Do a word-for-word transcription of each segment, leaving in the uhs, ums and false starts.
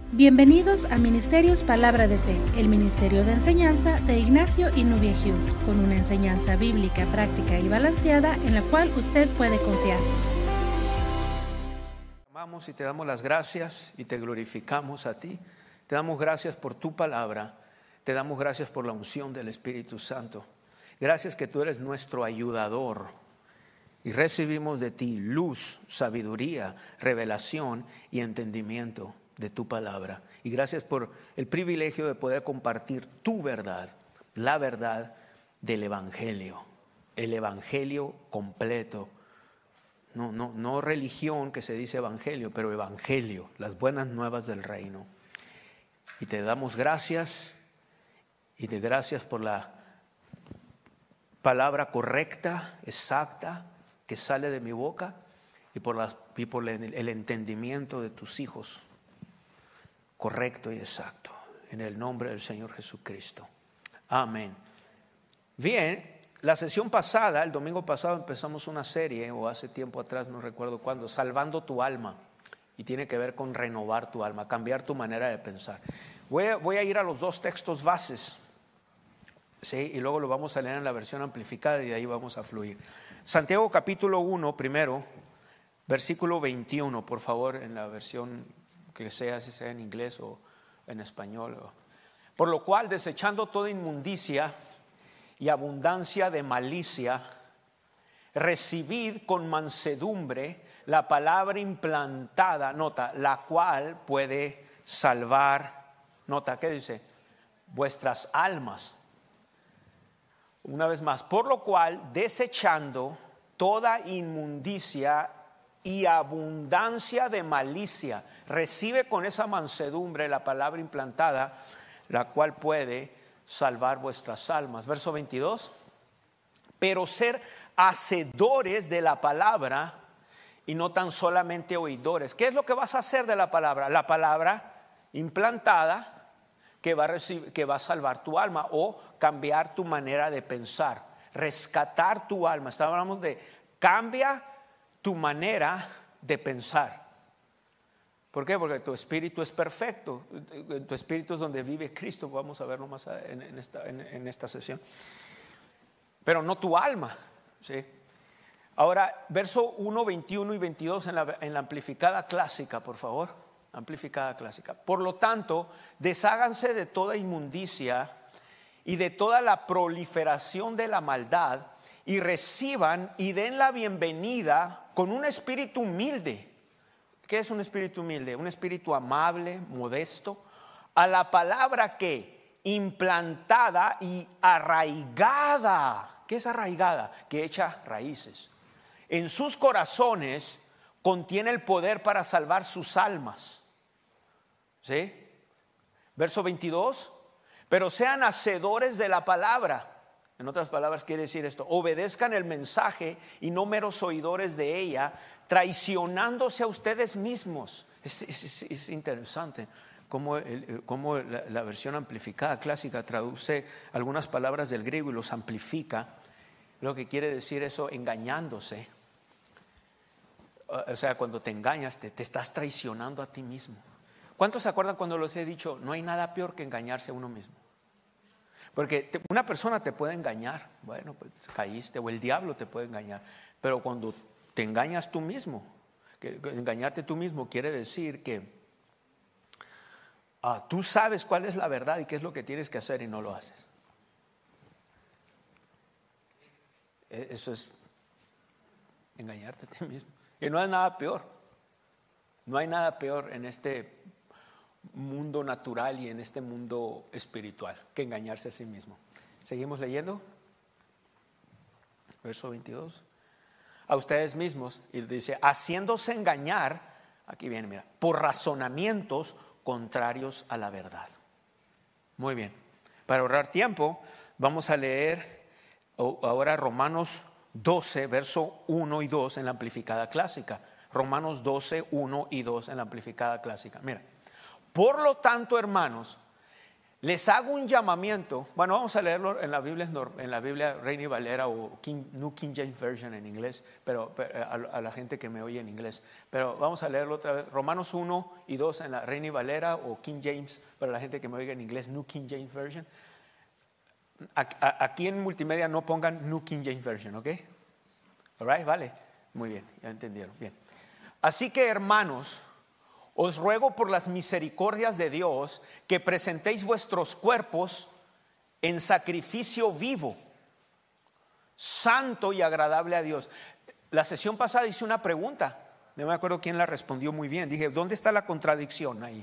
Bienvenidos a Ministerios Palabra de Fe, el ministerio de enseñanza de Ignacio y Nubia Hughes, con una enseñanza bíblica, práctica y balanceada en la cual usted puede confiar. Amamos y te damos las gracias y te glorificamos a ti. Te damos gracias por tu palabra, te damos gracias por la unción del Espíritu Santo. Gracias que tú eres nuestro ayudador y recibimos de ti luz, sabiduría, revelación y entendimiento de tu palabra. Y gracias por el privilegio de poder compartir tu verdad, la verdad del Evangelio, el Evangelio completo. No, no, no religión que se dice Evangelio, pero Evangelio, las buenas nuevas del reino. Y te damos gracias y te gracias por la palabra correcta, exacta, que sale de mi boca y por, las, y por el, el entendimiento de tus hijos. Correcto y exacto, en el nombre del Señor Jesucristo. Amén. Bien, la sesión pasada, el domingo pasado empezamos una serie, o hace tiempo atrás, no recuerdo cuándo, Salvando tu alma. Y tiene que ver con renovar tu alma, cambiar tu manera de pensar. Voy a, voy a ir a los dos textos bases, ¿sí? Y luego lo vamos a leer en la versión amplificada y de ahí vamos a fluir. Santiago capítulo uno, primero, versículo veintiuno, por favor, en la versión que sea, si sea en inglés o en español. Por lo cual, desechando toda inmundicia y abundancia de malicia, recibid con mansedumbre la palabra implantada, nota, la cual puede salvar, nota, ¿qué dice? Vuestras almas. Una vez más, por lo cual, desechando toda inmundicia y abundancia de malicia, recibe con esa mansedumbre la palabra implantada, la cual puede salvar vuestras almas. Verso veintidós. Pero ser hacedores de la palabra y no tan solamente oidores. ¿Qué es lo que vas a hacer de la palabra? La palabra implantada que va a recibir, que va a salvar tu alma o cambiar tu manera de pensar, rescatar tu alma. Estábamos de cambia tu manera de pensar. ¿Por qué? Porque tu espíritu es perfecto. Tu espíritu es donde vive Cristo. Vamos a verlo más en, en, esta, en, en esta sesión. Pero no tu alma, ¿sí? Ahora, verso uno, veintiuno y veintidós en la, en la amplificada clásica, por favor. Amplificada clásica. Por lo tanto, desháganse de toda inmundicia y de toda la proliferación de la maldad, y reciban y den la bienvenida con un espíritu humilde. ¿Qué es un espíritu humilde? Un espíritu amable, modesto, a la palabra que implantada y arraigada. ¿Qué es arraigada? Que echa raíces. En sus corazones contiene el poder para salvar sus almas. ¿Sí? Verso veintidós. Pero sean hacedores de la palabra. En otras palabras quiere decir esto: obedezcan el mensaje y no meros oidores de ella, traicionándose a ustedes mismos. Es, es, es interesante cómo, el, cómo la, la versión amplificada clásica traduce algunas palabras del griego y los amplifica. Lo que quiere decir eso, engañándose. O sea, cuando te engañas, te, te estás traicionando a ti mismo. ¿Cuántos se acuerdan cuando les he dicho, no hay nada peor que engañarse a uno mismo? Porque te, una persona te puede engañar, bueno, pues caíste, o el diablo te puede engañar. Pero cuando te engañas tú mismo, que, que engañarte tú mismo quiere decir que ah, tú sabes cuál es la verdad y qué es lo que tienes que hacer y no lo haces. Eso es engañarte a ti mismo. Y no hay nada peor. No hay nada peor en este mundo natural y en este mundo espiritual que engañarse a sí mismo. Seguimos leyendo. Verso veintidós. A ustedes mismos, y dice, haciéndose engañar, aquí viene, mira, por razonamientos contrarios a la verdad. Muy bien. Para ahorrar tiempo, vamos a leer ahora Romanos doce, verso uno y dos en la amplificada clásica. Romanos doce, uno y dos en la amplificada clásica. Mira, por lo tanto, hermanos, Les hago un llamamiento. Bueno, vamos a leerlo en la Biblia, en la Biblia Reina y Valera o King, New King James Version en inglés, pero, pero a, a la gente que me oye en inglés. Pero vamos a leerlo otra vez. Romanos uno y dos en la Reina y Valera o King James, para la gente que me oiga en inglés, New King James Version. Aquí en multimedia no pongan New King James Version, ¿ok? All right, vale. Muy bien, ya entendieron. Bien. Así que, hermanos, os ruego por las misericordias de Dios que presentéis vuestros cuerpos en sacrificio vivo, santo y agradable a Dios. La sesión pasada hice una pregunta, no me acuerdo quién la respondió muy bien. Dije, ¿dónde está la contradicción ahí?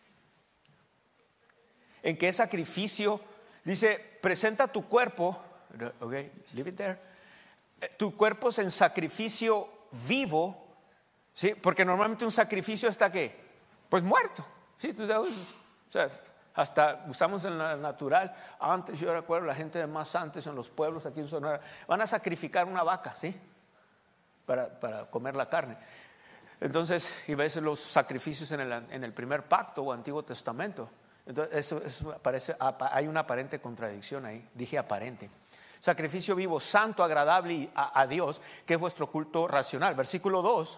¿En qué sacrificio? Dice, presenta tu cuerpo, ok, leave it there. Tu cuerpo es en sacrificio vivo, ¿sí? Porque normalmente un sacrificio está ¿qué? Pues muerto, ¿sí? O sea, hasta usamos en la natural. Antes, yo recuerdo la gente de más antes en los pueblos aquí en Sonora, van a sacrificar una vaca, ¿sí? Para, para comer la carne. Entonces, y ves los sacrificios en el, en el primer pacto o Antiguo Testamento. Entonces, eso, eso parece, hay una aparente contradicción ahí. Dije aparente. Sacrificio vivo, santo, agradable a, a Dios, que es vuestro culto racional. Versículo dos.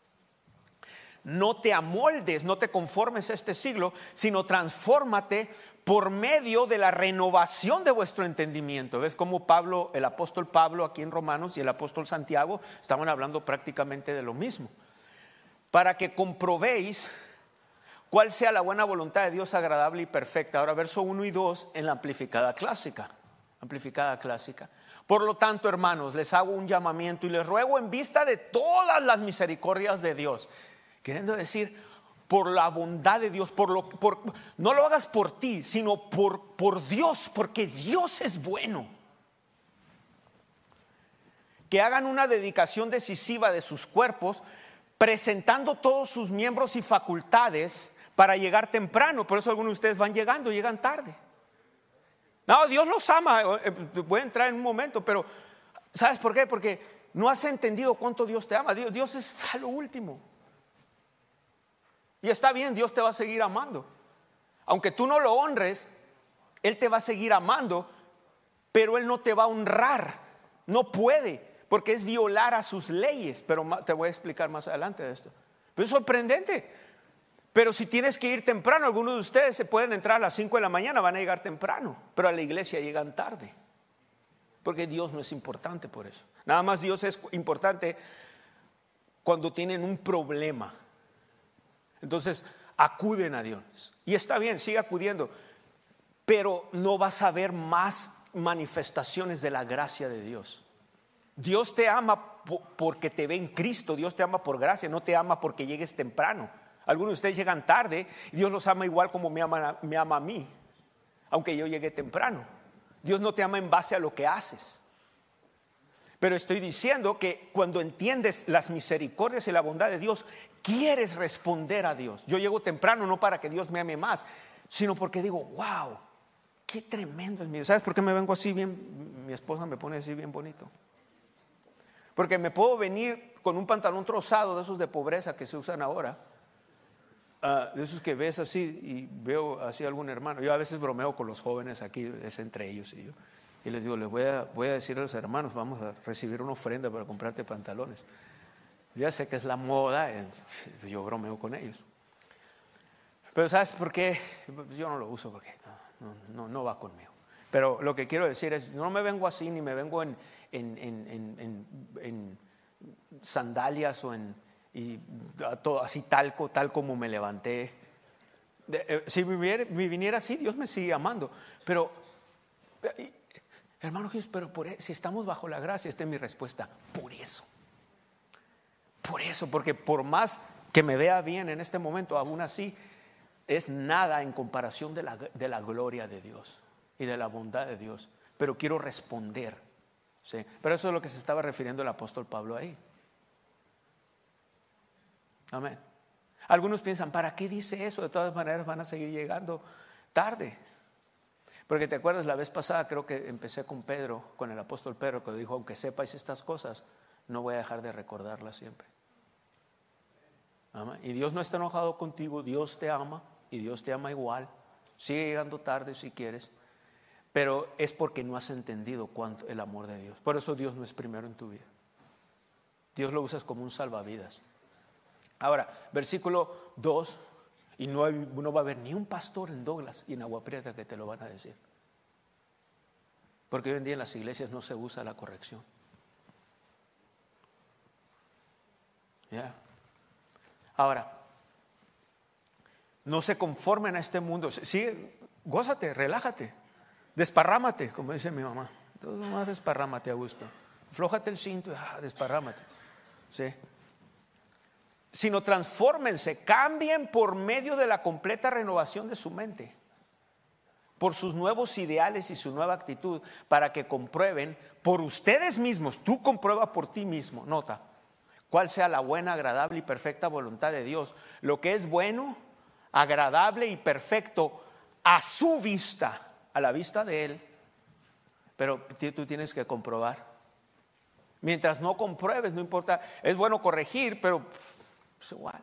No te amoldes, no te conformes a este siglo, sino transfórmate por medio de la renovación de vuestro entendimiento. ¿Ves cómo Pablo, el apóstol Pablo aquí en Romanos y el apóstol Santiago estaban hablando prácticamente de lo mismo? Para que comprobéis cuál sea la buena voluntad de Dios, agradable y perfecta. Ahora verso uno y dos en la amplificada clásica. Amplificada clásica. Por lo tanto, hermanos, les hago un llamamiento y les ruego en vista de todas las misericordias de Dios. Queriendo decir, por la bondad de Dios, por lo, por, no lo hagas por ti, sino por, por Dios, porque Dios es bueno. Que hagan una dedicación decisiva de sus cuerpos, presentando todos sus miembros y facultades para llegar temprano. Por eso algunos de ustedes van llegando, llegan tarde. No, Dios los ama, voy a entrar en un momento, pero ¿sabes por qué? Porque no has entendido cuánto Dios te ama. Dios, Dios es a lo último. Y está bien, Dios te va a seguir amando. Aunque tú no lo honres, Él te va a seguir amando, pero Él no te va a honrar. No puede, porque es violar a sus leyes. Pero te voy a explicar más adelante de esto. Pero es sorprendente. Pero si tienes que ir temprano, algunos de ustedes se pueden entrar a las cinco de la mañana, van a llegar temprano, pero a la iglesia llegan tarde. Porque Dios no es importante por eso. Nada más Dios es importante cuando tienen un problema. Entonces acuden a Dios. Y está bien, sigue acudiendo. Pero no vas a ver más manifestaciones de la gracia de Dios. Dios te ama porque te ve en Cristo. Dios te ama por gracia, no te ama porque llegues temprano. Algunos de ustedes llegan tarde y Dios los ama igual como me ama, me ama a mí, aunque yo llegué temprano. Dios no te ama en base a lo que haces. Pero estoy diciendo que cuando entiendes las misericordias y la bondad de Dios, quieres responder a Dios. Yo llego temprano no para que Dios me ame más, sino porque digo, wow, qué tremendo es mío. ¿Sabes por qué me vengo así bien? Mi esposa me pone así bien bonito. Porque me puedo venir con un pantalón trozado de esos de pobreza que se usan ahora. Uh, de esos que ves así y veo así algún hermano. Yo a veces bromeo con los jóvenes aquí, es entre ellos y yo. Y les digo, les voy a, voy a decir a los hermanos, vamos a recibir una ofrenda para comprarte pantalones. Ya sé que es la moda, yo bromeo con ellos. Pero ¿sabes por qué? Yo no lo uso porque no, no, no va conmigo. Pero lo que quiero decir es, yo no me vengo así, ni me vengo en, en, en, en, en, en sandalias o en y todo así tal, tal como me levanté. Si me viniera así, Dios me sigue amando. Pero, hermano Jesús, pero por, si estamos bajo la gracia, esta es mi respuesta. Por eso. Por eso, porque por más que me vea bien en este momento, aún así es nada en comparación de la, de la gloria de Dios y de la bondad de Dios. Pero quiero responder, ¿sí? Pero eso es lo que se estaba refiriendo el apóstol Pablo ahí. Amén. Algunos piensan, ¿para qué dice eso? De todas maneras van a seguir llegando tarde. Porque te acuerdas la vez pasada, creo que empecé con Pedro, con el apóstol Pedro, que dijo, aunque sepáis estas cosas, no voy a dejar de recordarlas siempre. Amén. Y Dios no está enojado contigo, Dios te ama y Dios te ama igual. Sigue llegando tarde si quieres, pero es porque no has entendido cuánto el amor de Dios. Por eso Dios no es primero en tu vida. Dios lo usas como un salvavidas. Ahora, versículo dos, y no, hay, no va a haber ni un pastor en Douglas y en Agua Prieta que te lo van a decir. Porque hoy en día en las iglesias no se usa la corrección. ¿Ya? Ahora, no se conformen a este mundo. Sí, gózate, relájate, desparrámate, como dice mi mamá. Entonces nomás desparrámate a gusto. Aflójate el cinto y ah, desparrámate. ¿Sí? Sino transfórmense, cambien por medio de la completa renovación de su mente, por sus nuevos ideales y su nueva actitud, para que comprueben por ustedes mismos. Tú comprueba por ti mismo, nota, cuál sea la buena, agradable y perfecta voluntad de Dios. Lo que es bueno, agradable y perfecto a su vista, a la vista de Él. Pero tú tienes que comprobar. Mientras no compruebes, no importa. Es bueno corregir, pero es igual.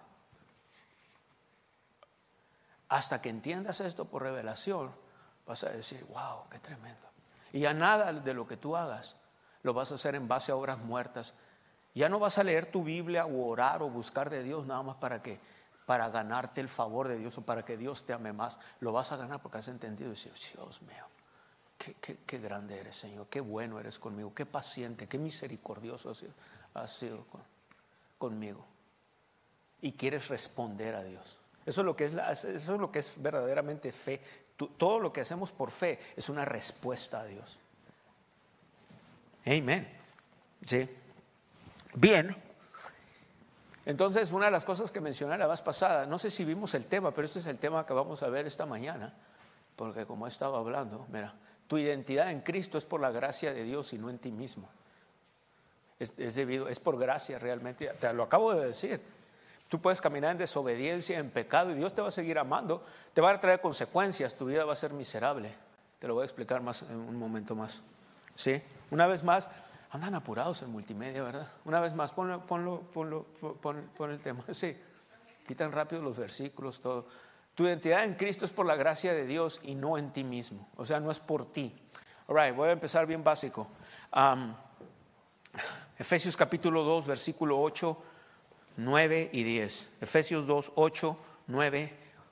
Hasta que entiendas esto por revelación, vas a decir, wow, qué tremendo. Y ya nada de lo que tú hagas lo vas a hacer en base a obras muertas. Ya no vas a leer tu Biblia o orar o buscar de Dios nada más para que para ganarte el favor de Dios o para que Dios te ame más. Lo vas a ganar porque has entendido y dices, Dios mío, qué, qué, qué grande eres, Señor, qué bueno eres conmigo, qué paciente, qué misericordioso has sido, has sido con, conmigo. Y quieres responder a Dios. Eso es lo que es, la, eso es lo que es verdaderamente fe. Tú, todo lo que hacemos por fe es una respuesta a Dios. Amén. Sí. Bien. Entonces, una de las cosas que mencioné la vez pasada, no sé si vimos el tema, pero este es el tema que vamos a ver esta mañana, porque como he estado hablando, mira, tu identidad en Cristo es por la gracia de Dios y no en ti mismo. Es, es debido, es por gracia realmente. Te lo acabo de decir. Tú puedes caminar en desobediencia, en pecado, y Dios te va a seguir amando. Te va a traer consecuencias, tu vida va a ser miserable. Te lo voy a explicar más en un momento más. ¿Sí? Una vez más, andan apurados en multimedia, ¿verdad? Una vez más, ponlo, ponlo, ponlo, pon, pon el tema. Sí, quitan rápido los versículos, todo. Tu identidad en Cristo es por la gracia de Dios y no en ti mismo. O sea, no es por ti. All right, voy a empezar bien básico. Um, Efesios capítulo dos, versículo ocho, nueve y diez. Efesios dos, ocho, nueve,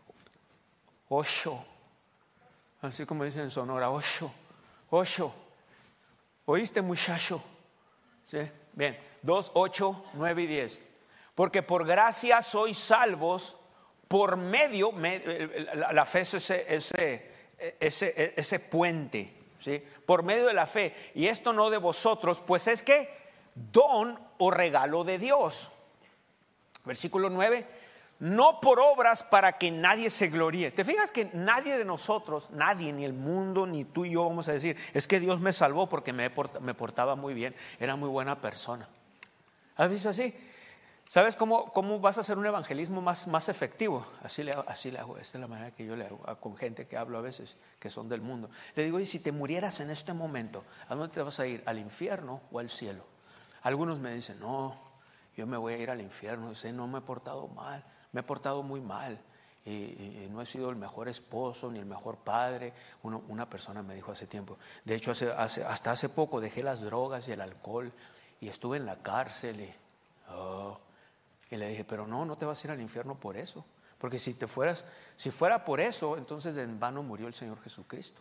ocho. Así como dicen en Sonora, ocho, ocho. ¿Oíste, muchacho? ¿Sí? Bien, dos, ocho, nueve y diez. Porque por gracia sois salvos por medio, la, la fe es ese, ese, ese, ese puente, ¿sí? Por medio de la fe. Y esto no de vosotros, pues es que don o regalo de Dios. Versículo nueve. No por obras para que nadie se gloríe. ¿Te fijas que nadie de nosotros, nadie, ni el mundo, ni tú y yo vamos a decir, es que Dios me salvó porque me, port, me portaba muy bien, era muy buena persona? ¿Has visto así? ¿Sabes cómo, cómo vas a hacer un evangelismo más, más efectivo? Así le, hago, así le hago, esta es la manera que yo le hago con gente que hablo a veces, que son del mundo. Le digo, y si te murieras en este momento, ¿a dónde te vas a ir? ¿Al infierno o al cielo? Algunos me dicen, no, yo me voy a ir al infierno, sé, no me he portado mal. Me he portado muy mal y, y, y no he sido el mejor esposo ni el mejor padre. Uno, una persona me dijo hace tiempo, de hecho hace, hace, hasta hace poco dejé las drogas y el alcohol y estuve en la cárcel y, oh, y le dije, pero no, no te vas a ir al infierno por eso, porque si te fueras, si fuera por eso, entonces en vano murió el Señor Jesucristo.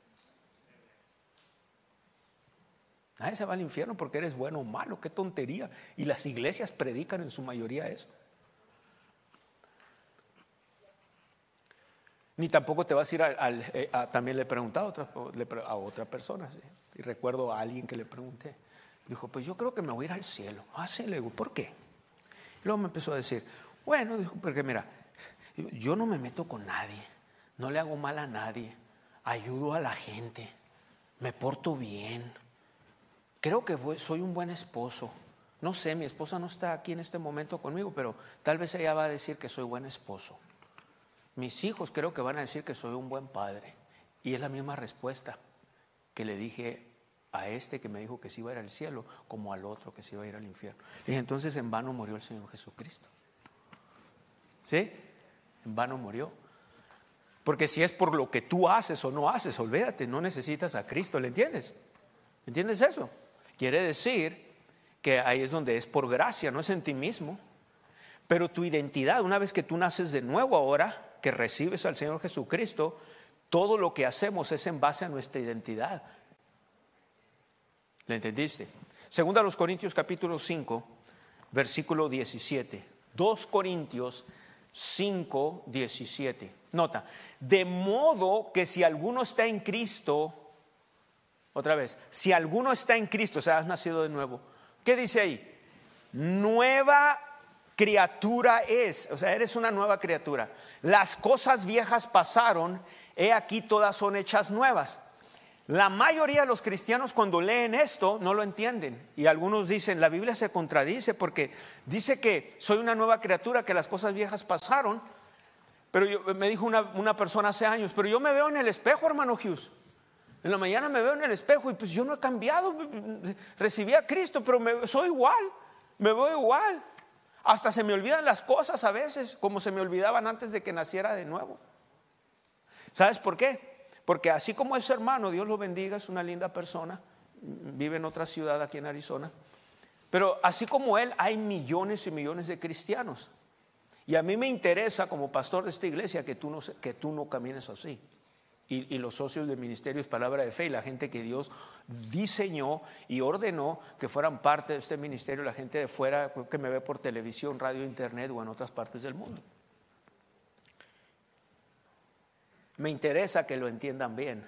Nadie se va al infierno porque eres bueno o malo, qué tontería. Y las iglesias predican en su mayoría eso. Ni tampoco te vas a ir al, al eh, a, también le he preguntado a otra, a otra persona, ¿sí? Y recuerdo a alguien que le pregunté, dijo, pues yo creo que me voy a ir al cielo. Ah, sí, le digo, ¿por qué? Y luego me empezó a decir, bueno, dijo, porque mira, yo no me meto con nadie, no le hago mal a nadie, ayudo a la gente, me porto bien, creo que voy, soy un buen esposo. No sé, mi esposa no está aquí en este momento conmigo, pero tal vez ella va a decir que soy buen esposo. Mis hijos creo que van a decir que soy un buen padre. Y es la misma respuesta que le dije a este que me dijo que se iba a ir al cielo, como al otro que se iba a ir al infierno. Y entonces en vano murió el Señor Jesucristo. ¿Sí? En vano murió. Porque si es por lo que tú haces o no haces, olvídate, no necesitas a Cristo, ¿le entiendes? ¿Entiendes eso? Quiere decir que ahí es donde es por gracia, no es en ti mismo. Pero tu identidad, una vez que tú naces de nuevo ahora, que recibes al Señor Jesucristo, todo lo que hacemos es en base a nuestra identidad. ¿Le entendiste? Segunda a los Corintios capítulo cinco, versículo diecisiete. dos Corintios cinco, diecisiete. Nota, de modo que si alguno está en Cristo, otra vez, si alguno está en Cristo, o sea, has nacido de nuevo. ¿Qué dice ahí? Nueva criatura es, o sea, eres una nueva criatura. Las cosas viejas pasaron, he aquí todas son hechas nuevas. La mayoría de los cristianos cuando leen esto no lo entienden. Y algunos dicen, la Biblia se contradice porque dice que soy una nueva criatura, que las cosas viejas pasaron. Pero yo, me dijo una, una persona hace años, pero yo me veo en el espejo, hermano Hughes. En la mañana me veo en el espejo y pues yo no he cambiado. Recibí a Cristo, pero me, soy igual, me veo igual. Hasta se me olvidan las cosas a veces, como se me olvidaban antes de que naciera de nuevo. ¿Sabes por qué? Porque así como es hermano, Dios lo bendiga, es una linda persona, vive en otra ciudad aquí en Arizona. Pero así como él, hay millones y millones de cristianos. Y a mí me interesa como pastor de esta iglesia que tú no, que tú no camines así. Y, y los socios de Ministerios Palabra de Fe y la gente que Dios diseñó y ordenó que fueran parte de este ministerio, la gente de fuera que me ve por televisión, radio, internet o en otras partes del mundo. Me interesa que lo entiendan bien.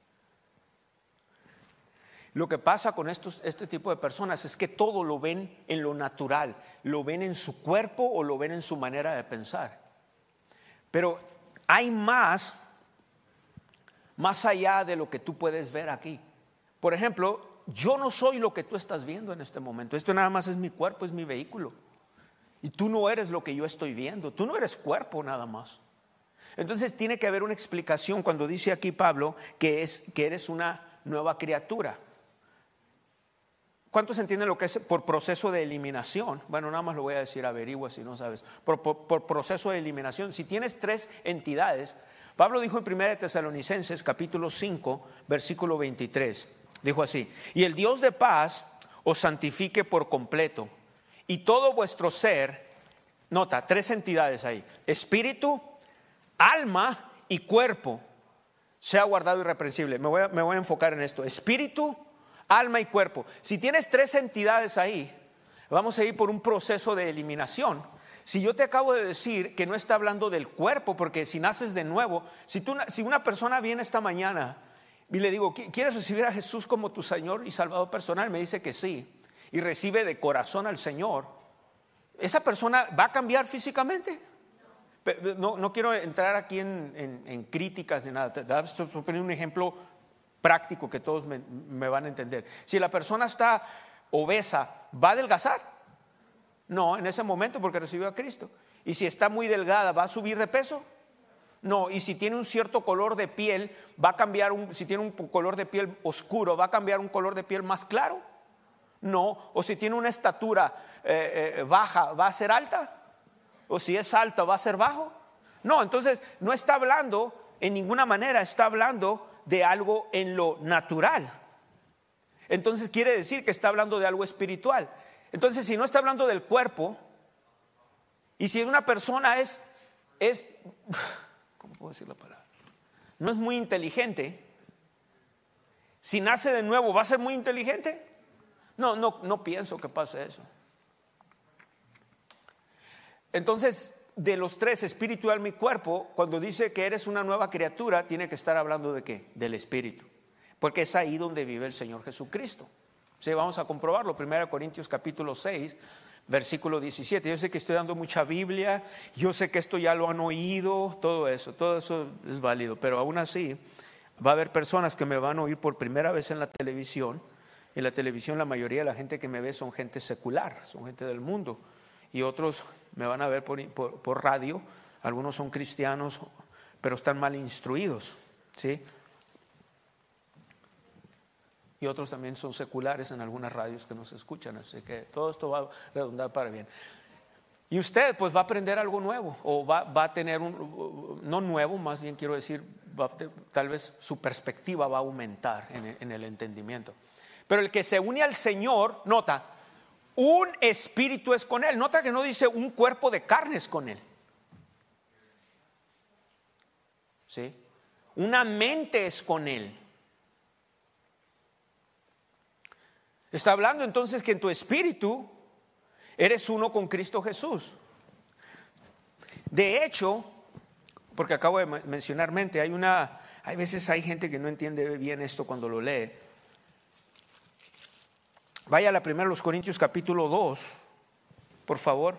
Lo que pasa con estos, este tipo de personas es que todo lo ven en lo natural, lo ven en su cuerpo o lo ven en su manera de pensar. Pero hay más, más allá de lo que tú puedes ver aquí. Por ejemplo, yo no soy lo que tú estás viendo en este momento. Esto nada más es mi cuerpo, es mi vehículo. Y tú no eres lo que yo estoy viendo. Tú no eres cuerpo nada más. Entonces tiene que haber una explicación cuando dice aquí Pablo que, es, que eres una nueva criatura. ¿Cuántos entienden lo que es por proceso de eliminación? Bueno, nada más lo voy a decir, averigua si no sabes. Por, por, por proceso de eliminación, si tienes tres entidades, Pablo dijo en primera de Tesalonicenses capítulo cinco, versículo veintitrés, dijo así: y el Dios de paz os santifique por completo, y todo vuestro ser, nota, tres entidades ahí, espíritu, alma y cuerpo, sea guardado irreprensible. Me voy a, me voy a enfocar en esto: espíritu, alma y cuerpo. Si tienes tres entidades ahí, vamos a ir por un proceso de eliminación. Si yo te acabo de decir que no está hablando del cuerpo, porque si naces de nuevo, si, tú, si una persona viene esta mañana y le digo, ¿quieres recibir a Jesús como tu Señor y Salvador personal? Me dice que sí, y recibe de corazón al Señor. ¿Esa persona va a cambiar físicamente? No, no quiero entrar aquí en, en, en críticas de nada. Te voy a poner un ejemplo práctico que todos me, me van a entender. Si la persona está obesa, ¿va a adelgazar? No, en ese momento, porque recibió a Cristo. Y si está muy delgada, ¿va a subir de peso? No. Y si tiene un cierto color de piel, ¿va a cambiar un, si tiene un color de piel oscuro, ¿va a cambiar un color de piel más claro? No. O si tiene una estatura eh, eh, baja, ¿va a ser alta? O si es alta, ¿va a ser bajo? No, entonces no está hablando en ninguna manera, está hablando de algo en lo natural. Entonces quiere decir que está hablando de algo espiritual. Entonces si no está hablando del cuerpo, y si una persona es, es ¿cómo puedo decir la palabra? No es muy inteligente, si nace de nuevo, ¿va a ser muy inteligente? No, no, no pienso que pase eso. Entonces, de los tres, espíritu, alma y cuerpo, cuando dice que eres una nueva criatura, tiene que estar hablando de ¿qué? Del espíritu, porque es ahí donde vive el Señor Jesucristo. Sí, vamos a comprobarlo. primera Corintios capítulo seis, versículo diecisiete. Yo sé que estoy dando mucha Biblia, yo sé que esto ya lo han oído, todo eso, todo eso es válido, pero aún así va a haber personas que me van a oír por primera vez en la televisión. En la televisión la mayoría de la gente que me ve son gente secular, son gente del mundo, y otros me van a ver por, por, por radio. Algunos son cristianos, pero están mal instruidos, ¿sí? Y otros también son seculares en algunas radios que nos escuchan, así que todo esto va a redundar para bien. Y usted pues va a aprender algo nuevo, o va, va a tener un, no nuevo, más bien quiero decir, va, tal vez su perspectiva va a aumentar en el, en el entendimiento. Pero el que se une al Señor, nota, un espíritu es con Él. Nota que no dice un cuerpo de carne es con Él. ¿Sí? Una mente es con Él. Está hablando entonces que en tu espíritu eres uno con Cristo Jesús. De hecho, porque acabo de mencionar mente, hay una, hay veces hay gente que no entiende bien esto cuando lo lee. Vaya a la primera de los Corintios capítulo dos, por favor.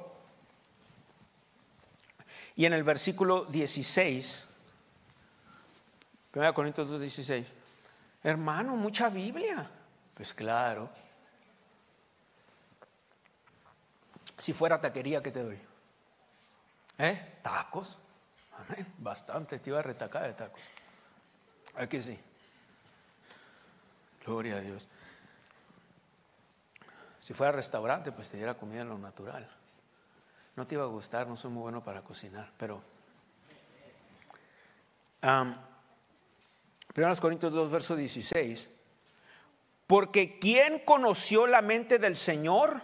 Y en el versículo dieciséis, primera de Corintios dos, dieciséis. Hermano, mucha Biblia. Pues claro. Si fuera taquería, ¿qué te doy? ¿Eh? Tacos. Amén. Bastante, te iba a retacar de tacos. ¿A que sí? Gloria a Dios. Si fuera restaurante, pues te diera comida en lo natural. No te iba a gustar, no soy muy bueno para cocinar, pero um, primera Corintios dos, verso dieciséis. Porque ¿quién conoció la mente del Señor?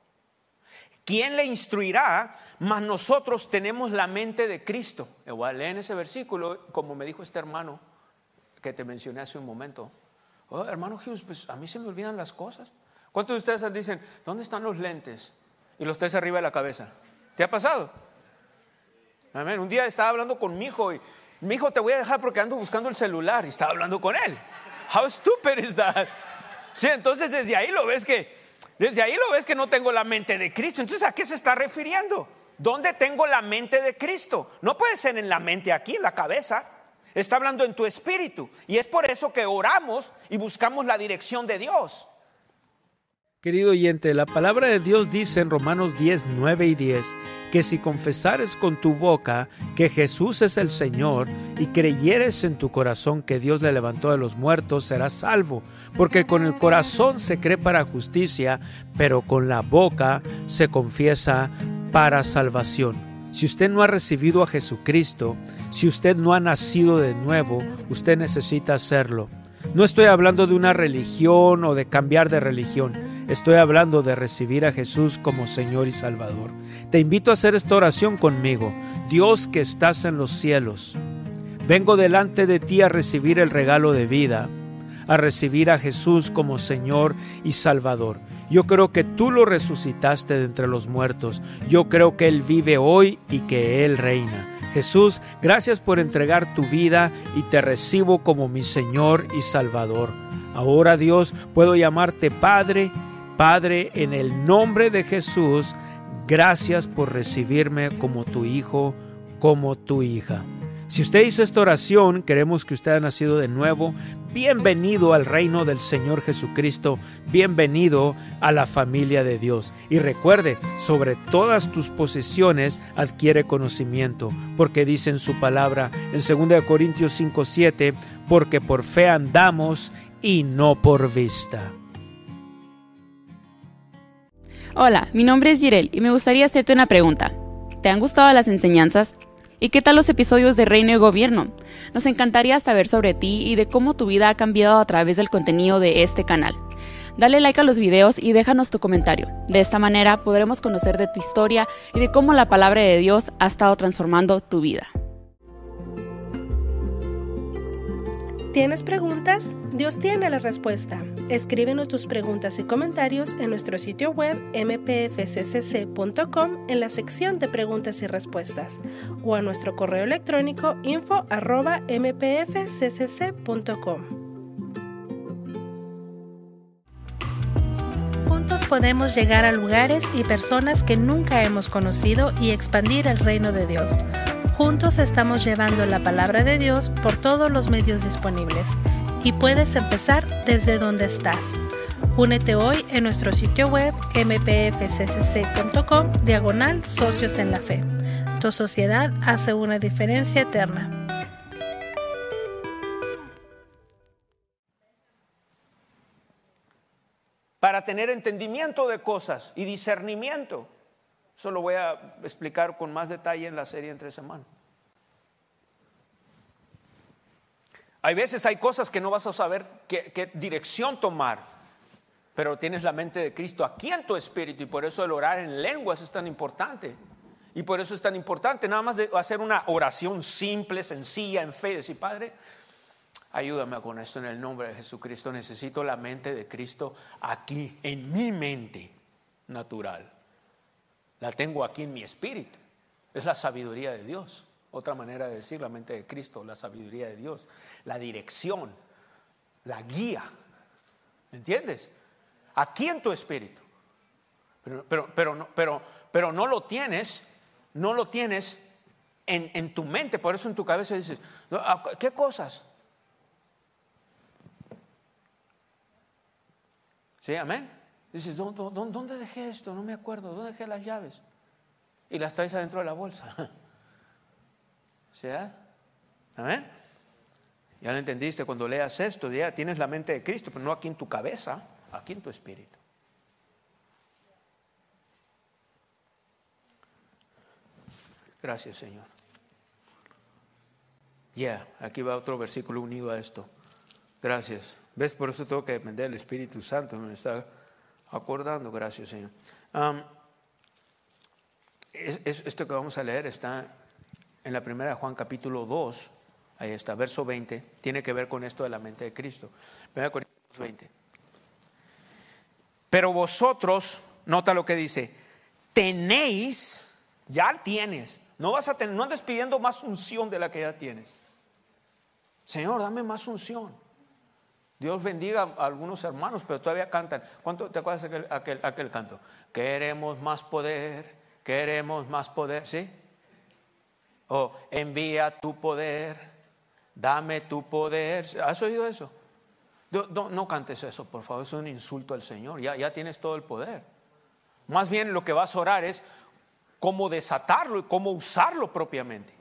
¿Quién le instruirá? Mas nosotros tenemos la mente de Cristo. Igual leen ese versículo, como me dijo este hermano que te mencioné hace un momento. Oh, hermano Hughes, pues a mí se me olvidan las cosas. ¿Cuántos de ustedes dicen, ¿dónde están los lentes? Y los tres arriba de la cabeza. ¿Te ha pasado? Amén. Un día estaba hablando con mi hijo y mi hijo, te voy a dejar porque ando buscando el celular, y estaba hablando con él. How stupid is that? Sí, entonces desde ahí lo ves que Desde ahí lo ves que no tengo la mente de Cristo. Entonces, ¿a qué se está refiriendo? ¿Dónde tengo la mente de Cristo? No puede ser en la mente aquí, en la cabeza. Está hablando en tu espíritu. Y es por eso que oramos y buscamos la dirección de Dios. Querido oyente, la palabra de Dios dice en Romanos diez, nueve y diez que si confesares con tu boca que Jesús es el Señor y creyeres en tu corazón que Dios le levantó de los muertos, serás salvo, porque con el corazón se cree para justicia, pero con la boca se confiesa para salvación. Si usted no ha recibido a Jesucristo, si usted no ha nacido de nuevo, usted necesita hacerlo. No estoy hablando de una religión o de cambiar de religión. Estoy hablando de recibir a Jesús como Señor y Salvador. Te invito a hacer esta oración conmigo. Dios que estás en los cielos, vengo delante de ti a recibir el regalo de vida, a recibir a Jesús como Señor y Salvador. Yo creo que tú lo resucitaste de entre los muertos. Yo creo que Él vive hoy y que Él reina. Jesús, gracias por entregar tu vida y te recibo como mi Señor y Salvador. Ahora, Dios, puedo llamarte Padre. Padre, en el nombre de Jesús, gracias por recibirme como tu hijo, como tu hija. Si usted hizo esta oración, queremos que usted ha nacido de nuevo. Bienvenido al reino del Señor Jesucristo. Bienvenido a la familia de Dios. Y recuerde, sobre todas tus posesiones adquiere conocimiento, porque dice en su palabra en segunda de Corintios cinco, siete, porque por fe andamos y no por vista. Hola, mi nombre es Jirel y me gustaría hacerte una pregunta. ¿Te han gustado las enseñanzas? ¿Y qué tal los episodios de Reino y Gobierno? Nos encantaría saber sobre ti y de cómo tu vida ha cambiado a través del contenido de este canal. Dale like a los videos y déjanos tu comentario. De esta manera podremos conocer de tu historia y de cómo la palabra de Dios ha estado transformando tu vida. ¿Tienes preguntas? Dios tiene la respuesta. Escríbenos tus preguntas y comentarios en nuestro sitio web eme pe efe ce ce ce punto com en la sección de preguntas y respuestas o a nuestro correo electrónico info arroba eme pe efe ce ce ce punto com. Juntos podemos llegar a lugares y personas que nunca hemos conocido y expandir el reino de Dios. Juntos estamos llevando la palabra de Dios por todos los medios disponibles y puedes empezar desde donde estás. Únete hoy en nuestro sitio web eme pe efe ce ce ce punto com diagonal socios en la fe. Tu sociedad hace una diferencia eterna. Para tener entendimiento de cosas y discernimiento. Eso lo voy a explicar con más detalle en la serie entre semanas. Hay veces hay cosas que no vas a saber qué, qué dirección tomar, pero tienes la mente de Cristo aquí en tu espíritu, y por eso el orar en lenguas es tan importante. Y por eso es tan importante nada más de hacer una oración simple, sencilla, en fe, decir: Padre, ayúdame con esto en el nombre de Jesucristo. Necesito la mente de Cristo aquí, en mi mente natural. La tengo aquí en mi espíritu. Es la sabiduría de Dios. Otra manera de decir la mente de Cristo, la sabiduría de Dios, la dirección, la guía. ¿Entiendes? Aquí en tu espíritu. Pero, pero, pero, no, pero, pero no lo tienes, no lo tienes en, en tu mente. Por eso en tu cabeza dices: ¿qué cosas? ¿Sí? Amén. Dices: ¿dónde, ¿dónde dejé esto? No me acuerdo. ¿Dónde dejé las llaves? Y las traes adentro de la bolsa. ¿Sí? Amén. Ya lo entendiste. Cuando leas esto, ya tienes la mente de Cristo, pero no aquí en tu cabeza, aquí en tu espíritu. Gracias, Señor. Ya, yeah, aquí va otro versículo unido a esto. Gracias. ¿Ves? Por eso tengo que depender del Espíritu Santo. Me está acordando. Gracias, Señor. Um, es, es, esto que vamos a leer está en la primera de Juan capítulo dos. Ahí está, verso veinte. Tiene que ver con esto de la mente de Cristo. primera de Corintios veinte. Pero vosotros, nota lo que dice: tenéis, ya tienes. No vas a tener, no andes pidiendo más unción de la que ya tienes. Señor, dame más unción. Dios bendiga a algunos hermanos, pero todavía cantan. ¿Cuánto te acuerdas de aquel, aquel, aquel canto? Queremos más poder, queremos más poder, ¿sí? O envía tu poder, dame tu poder. ¿Has oído eso? No, no, no cantes eso, por favor, es un insulto al Señor. Ya, ya tienes todo el poder. Más bien lo que vas a orar es cómo desatarlo y cómo usarlo propiamente.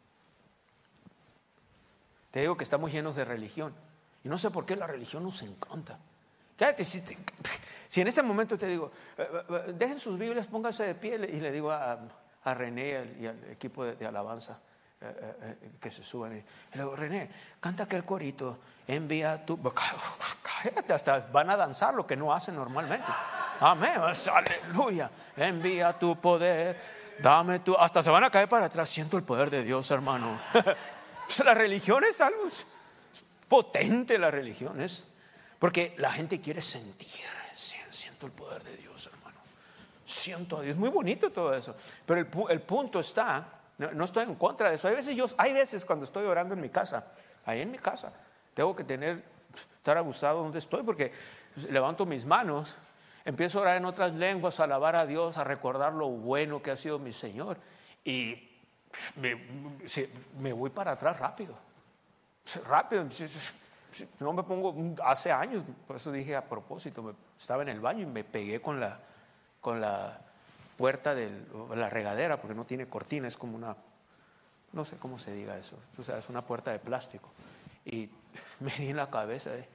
Te digo que estamos llenos de religión. Y no sé por qué la religión nos encanta. Cállate, si, te, si en este momento te digo, eh, dejen sus Biblias, pónganse de pie, y le digo a, a René y al equipo de, de alabanza eh, eh, que se suban. Y le digo: René, canta aquel corito, envía tu... Cállate, hasta van a danzar lo que no hacen normalmente. Amén, aleluya. Envía tu poder, dame tu... Hasta se van a caer para atrás. Siento el poder de Dios, hermano. La religión es algo... potente, la religión es, porque la gente quiere sentir, siento el poder de Dios, hermano, siento a Dios, muy bonito todo eso, pero el, el punto está, no, no estoy en contra de eso. Hay veces yo, hay veces cuando estoy orando en mi casa, ahí en mi casa, tengo que tener, estar abusado donde estoy, porque levanto mis manos, empiezo a orar en otras lenguas, a alabar a Dios, a recordar lo bueno que ha sido mi Señor, y me, me voy para atrás rápido. Rápido, no me pongo, hace años, por eso dije a propósito, me, estaba en el baño y me pegué con la, con la puerta de la regadera, porque no tiene cortina, es como una, no sé cómo se diga eso, tú sabes, una puerta de plástico, y me di en la cabeza. ¿eh?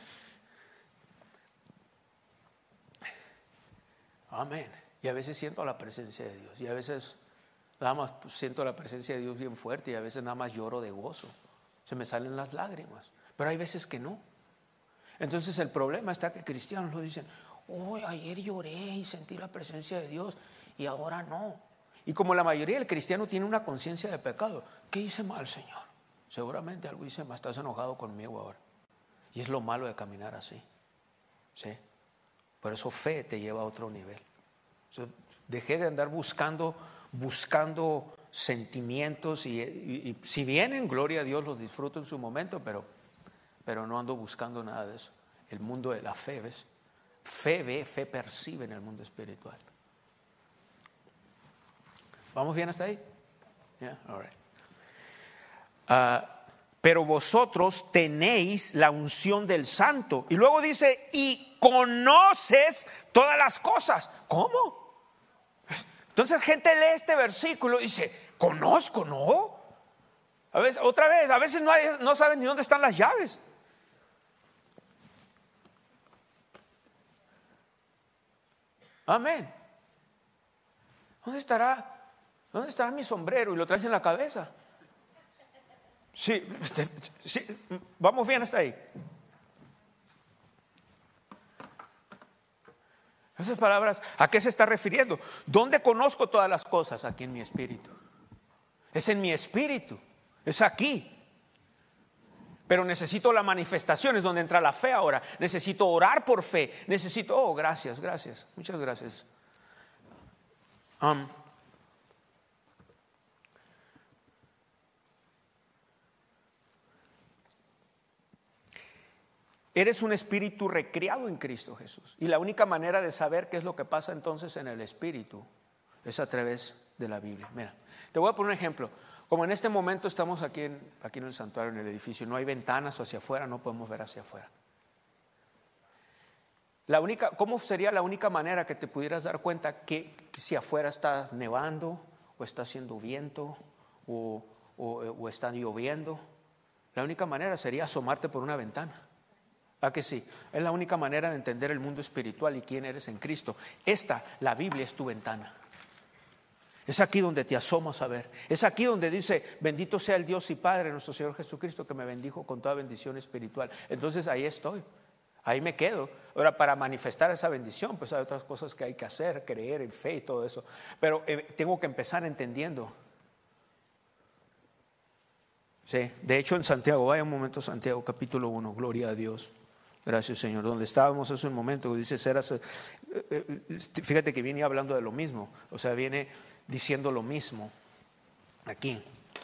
Amén. Y a veces siento la presencia de Dios, y a veces nada más siento la presencia de Dios bien fuerte, y a veces nada más lloro de gozo. Se me salen las lágrimas, pero hay veces que no. Entonces el problema está que cristianos lo dicen: oh, ayer lloré y sentí la presencia de Dios y ahora no. Y como la mayoría del cristiano tiene una conciencia de pecado, ¿qué hice mal, Señor? Seguramente algo hice mal, estás enojado conmigo ahora. Y es lo malo de caminar así, ¿sí? Por eso fe te lleva a otro nivel. O sea, dejé de andar buscando, buscando sentimientos y, y, y si vienen, gloria a Dios, los disfruto en su momento, pero, pero no ando buscando nada de eso. El mundo de la fe, ¿ves? Fe ve, fe percibe en el mundo espiritual. ¿Vamos bien hasta ahí? Yeah, all right. Uh, pero vosotros tenéis la unción del Santo. Y luego dice: y conoces todas las cosas. ¿Cómo? Entonces gente lee este versículo y dice: conozco, ¿no? A veces, otra vez, a veces no, hay, no saben ni dónde están las llaves. Amén. ¿Dónde estará? ¿Dónde estará mi sombrero? Y lo traes en la cabeza. Sí, sí, vamos bien hasta ahí. Esas palabras, ¿a qué se está refiriendo? ¿Dónde conozco todas las cosas? Aquí en mi espíritu. Es en mi espíritu, es aquí. Pero necesito la manifestación, es donde entra la fe ahora. Necesito orar por fe. Necesito, oh, gracias, gracias, muchas gracias. Um, Eres un espíritu recreado en Cristo Jesús. Y la única manera de saber qué es lo que pasa entonces en el espíritu es a través de la Biblia. Mira, te voy a poner un ejemplo. Como en este momento estamos aquí en, aquí en el santuario, en el edificio, no hay ventanas hacia afuera, no podemos ver hacia afuera. La única, ¿cómo sería la única manera que te pudieras dar cuenta que, que si afuera está nevando o está haciendo viento o, o, o está lloviendo? La única manera sería asomarte por una ventana. ¿A que sí? Es la única manera de entender el mundo espiritual y quién eres en Cristo. Esta, la Biblia, es tu ventana. Es aquí donde te asomas a ver. Es aquí donde dice, bendito sea el Dios y Padre nuestro Señor Jesucristo, que me bendijo con toda bendición espiritual. Entonces ahí estoy, ahí me quedo. Ahora, para manifestar esa bendición, pues hay otras cosas que hay que hacer, creer en fe y todo eso. Pero eh, tengo que empezar entendiendo. Sí, de hecho en Santiago, vaya un momento, Santiago capítulo uno, gloria a Dios. Gracias, Señor. Donde estábamos hace un momento, dice, serás, fíjate que viene hablando de lo mismo, o sea, viene diciendo lo mismo aquí.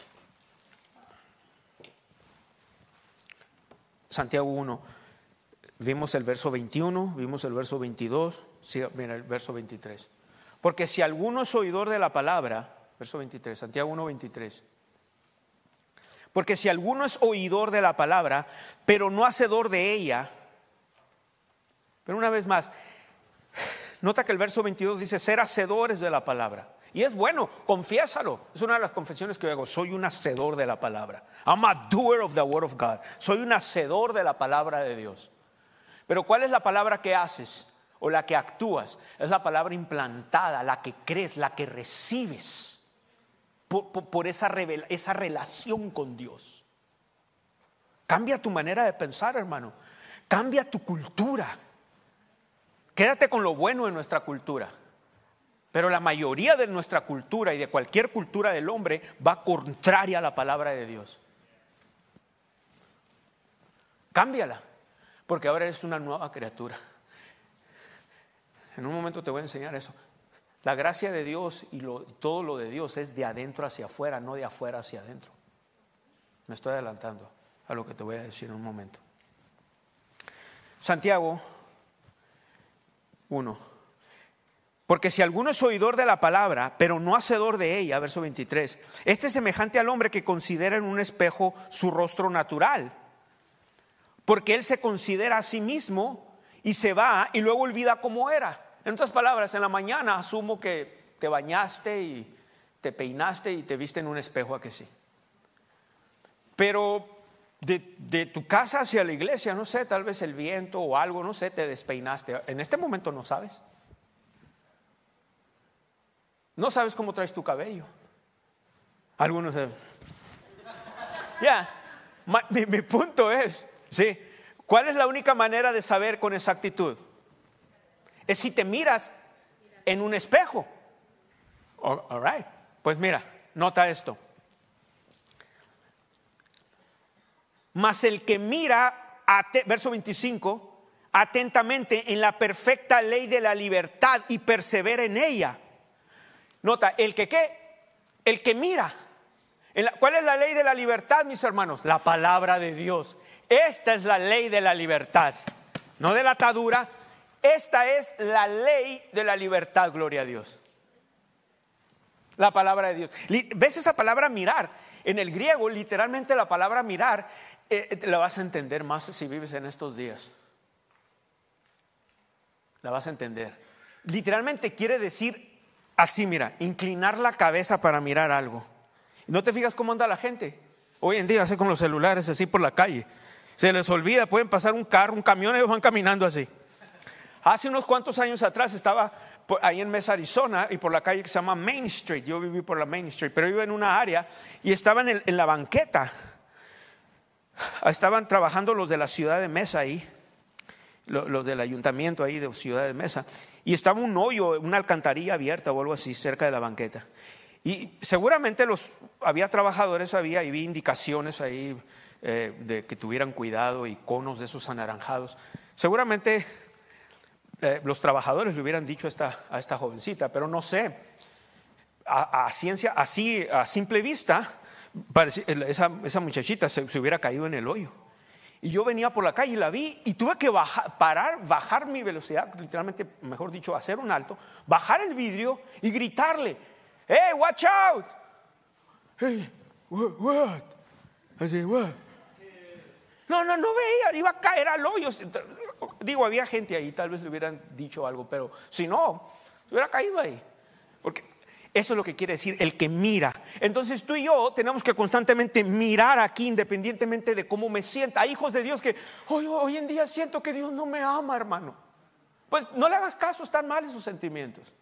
Santiago uno, vimos el verso veintiuno, vimos el verso veintidós, sí, mira el verso veintitrés. Porque si alguno es oidor de la palabra, verso veintitrés, Santiago uno, veintitrés. Porque si alguno es oidor de la palabra, pero no hacedor de ella. Pero una vez más, nota que el verso veintidós dice ser hacedores de la palabra. Y es bueno, confiésalo. Es una de las confesiones que yo hago. Soy un hacedor de la palabra. I'm a doer of the word of God. Soy un hacedor de la palabra de Dios. Pero ¿cuál es la palabra que haces o la que actúas? Es la palabra implantada, la que crees, la que recibes por, por, por esa, revela, esa relación con Dios. Cambia tu manera de pensar, hermano. Cambia tu cultura. Quédate con lo bueno de nuestra cultura. Pero la mayoría de nuestra cultura y de cualquier cultura del hombre va contraria a la palabra de Dios. Cámbiala, porque ahora eres una nueva criatura. En un momento te voy a enseñar eso. La gracia de Dios y lo, todo lo de Dios es de adentro hacia afuera, no de afuera hacia adentro. Me estoy adelantando a lo que te voy a decir en un momento. Santiago uno. Porque si alguno es oidor de la palabra, pero no hacedor de ella, verso veintitrés, este es semejante al hombre que considera en un espejo su rostro natural, porque él se considera a sí mismo y se va y luego olvida cómo era. En otras palabras, en la mañana asumo que te bañaste y te peinaste y te viste en un espejo, ¿a que sí? Pero de, de tu casa hacia la iglesia, no sé, tal vez el viento o algo, no sé, te despeinaste. En este momento no sabes. No sabes cómo traes tu cabello. Algunos ya, yeah. mi, mi punto es, sí, ¿cuál es la única manera de saber con exactitud? Es si te miras en un espejo. All, all right. Pues mira, nota esto. Mas el que mira, verso veinticinco, atentamente en la perfecta ley de la libertad y persevera en ella. Nota, el que qué, el que mira. En la, ¿cuál es la ley de la libertad, mis hermanos? La palabra de Dios. Esta es la ley de la libertad, no de la atadura. Esta es la ley de la libertad, gloria a Dios. La palabra de Dios. ¿Ves esa palabra mirar? En el griego, literalmente la palabra mirar eh, la vas a entender más si vives en estos días. La vas a entender. Literalmente quiere decir así, mira, inclinar la cabeza para mirar algo. ¿No te fijas cómo anda la gente? Hoy en día, así con los celulares, así por la calle. Se les olvida, pueden pasar un carro, un camión, ellos van caminando así. Hace unos cuantos años atrás estaba por, ahí en Mesa, Arizona, y por la calle que se llama Main Street. Yo viví por la Main Street, pero iba en una área y estaba en, el, en la banqueta. Estaban trabajando los de la ciudad de Mesa ahí, los, los del ayuntamiento ahí de Ciudad de Mesa, y estaba un hoyo, una alcantarilla abierta o algo así cerca de la banqueta. Y seguramente los, había trabajadores, había, y vi indicaciones ahí eh, de que tuvieran cuidado y conos de esos anaranjados. Seguramente eh, los trabajadores le hubieran dicho a esta, a esta jovencita, pero no sé, a, a ciencia, así a simple vista, parecía, esa, esa muchachita se, se hubiera caído en el hoyo. Y yo venía por la calle y la vi y tuve que bajar, parar, bajar mi velocidad, literalmente, mejor dicho, hacer un alto, bajar el vidrio y gritarle: "Hey, watch out!" Hey, what? what? I said, what? No, no, no veía, iba a caer al hoyo. Digo, había gente ahí, tal vez le hubieran dicho algo, pero si no, se hubiera caído ahí. Porque eso es lo que quiere decir el que mira. Entonces tú y yo tenemos que constantemente mirar aquí, independientemente de cómo me sienta. Hay hijos de Dios que hoy, hoy en día siento que Dios no me ama, hermano. Pues no le hagas caso, están mal esos sentimientos.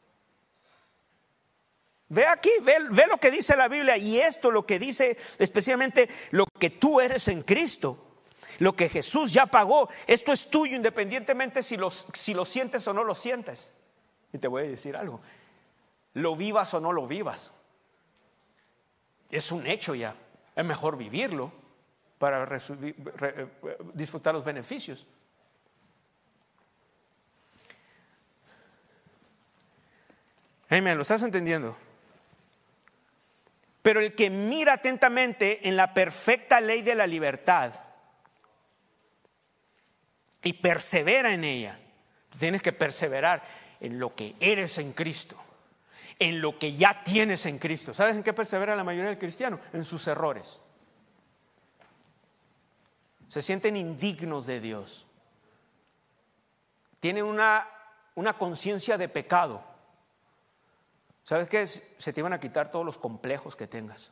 Ve aquí, ve, ve lo que dice la Biblia, y esto lo que dice especialmente lo que tú eres en Cristo, lo que Jesús ya pagó. Esto es tuyo independientemente si lo, si lo sientes o no lo sientes. Y te voy a decir algo, lo vivas o no lo vivas, es un hecho ya. Es mejor vivirlo para resubir, re, disfrutar los beneficios. Amén, ¿lo estás entendiendo? Pero el que mira atentamente en la perfecta ley de la libertad y persevera en ella, tienes que perseverar en lo que eres en Cristo, en lo que ya tienes en Cristo. ¿Sabes en qué persevera la mayoría del cristiano? En sus errores. Se sienten indignos de Dios. Tienen una, una conciencia de pecado. ¿Sabes qué? Se te van a quitar todos los complejos que tengas.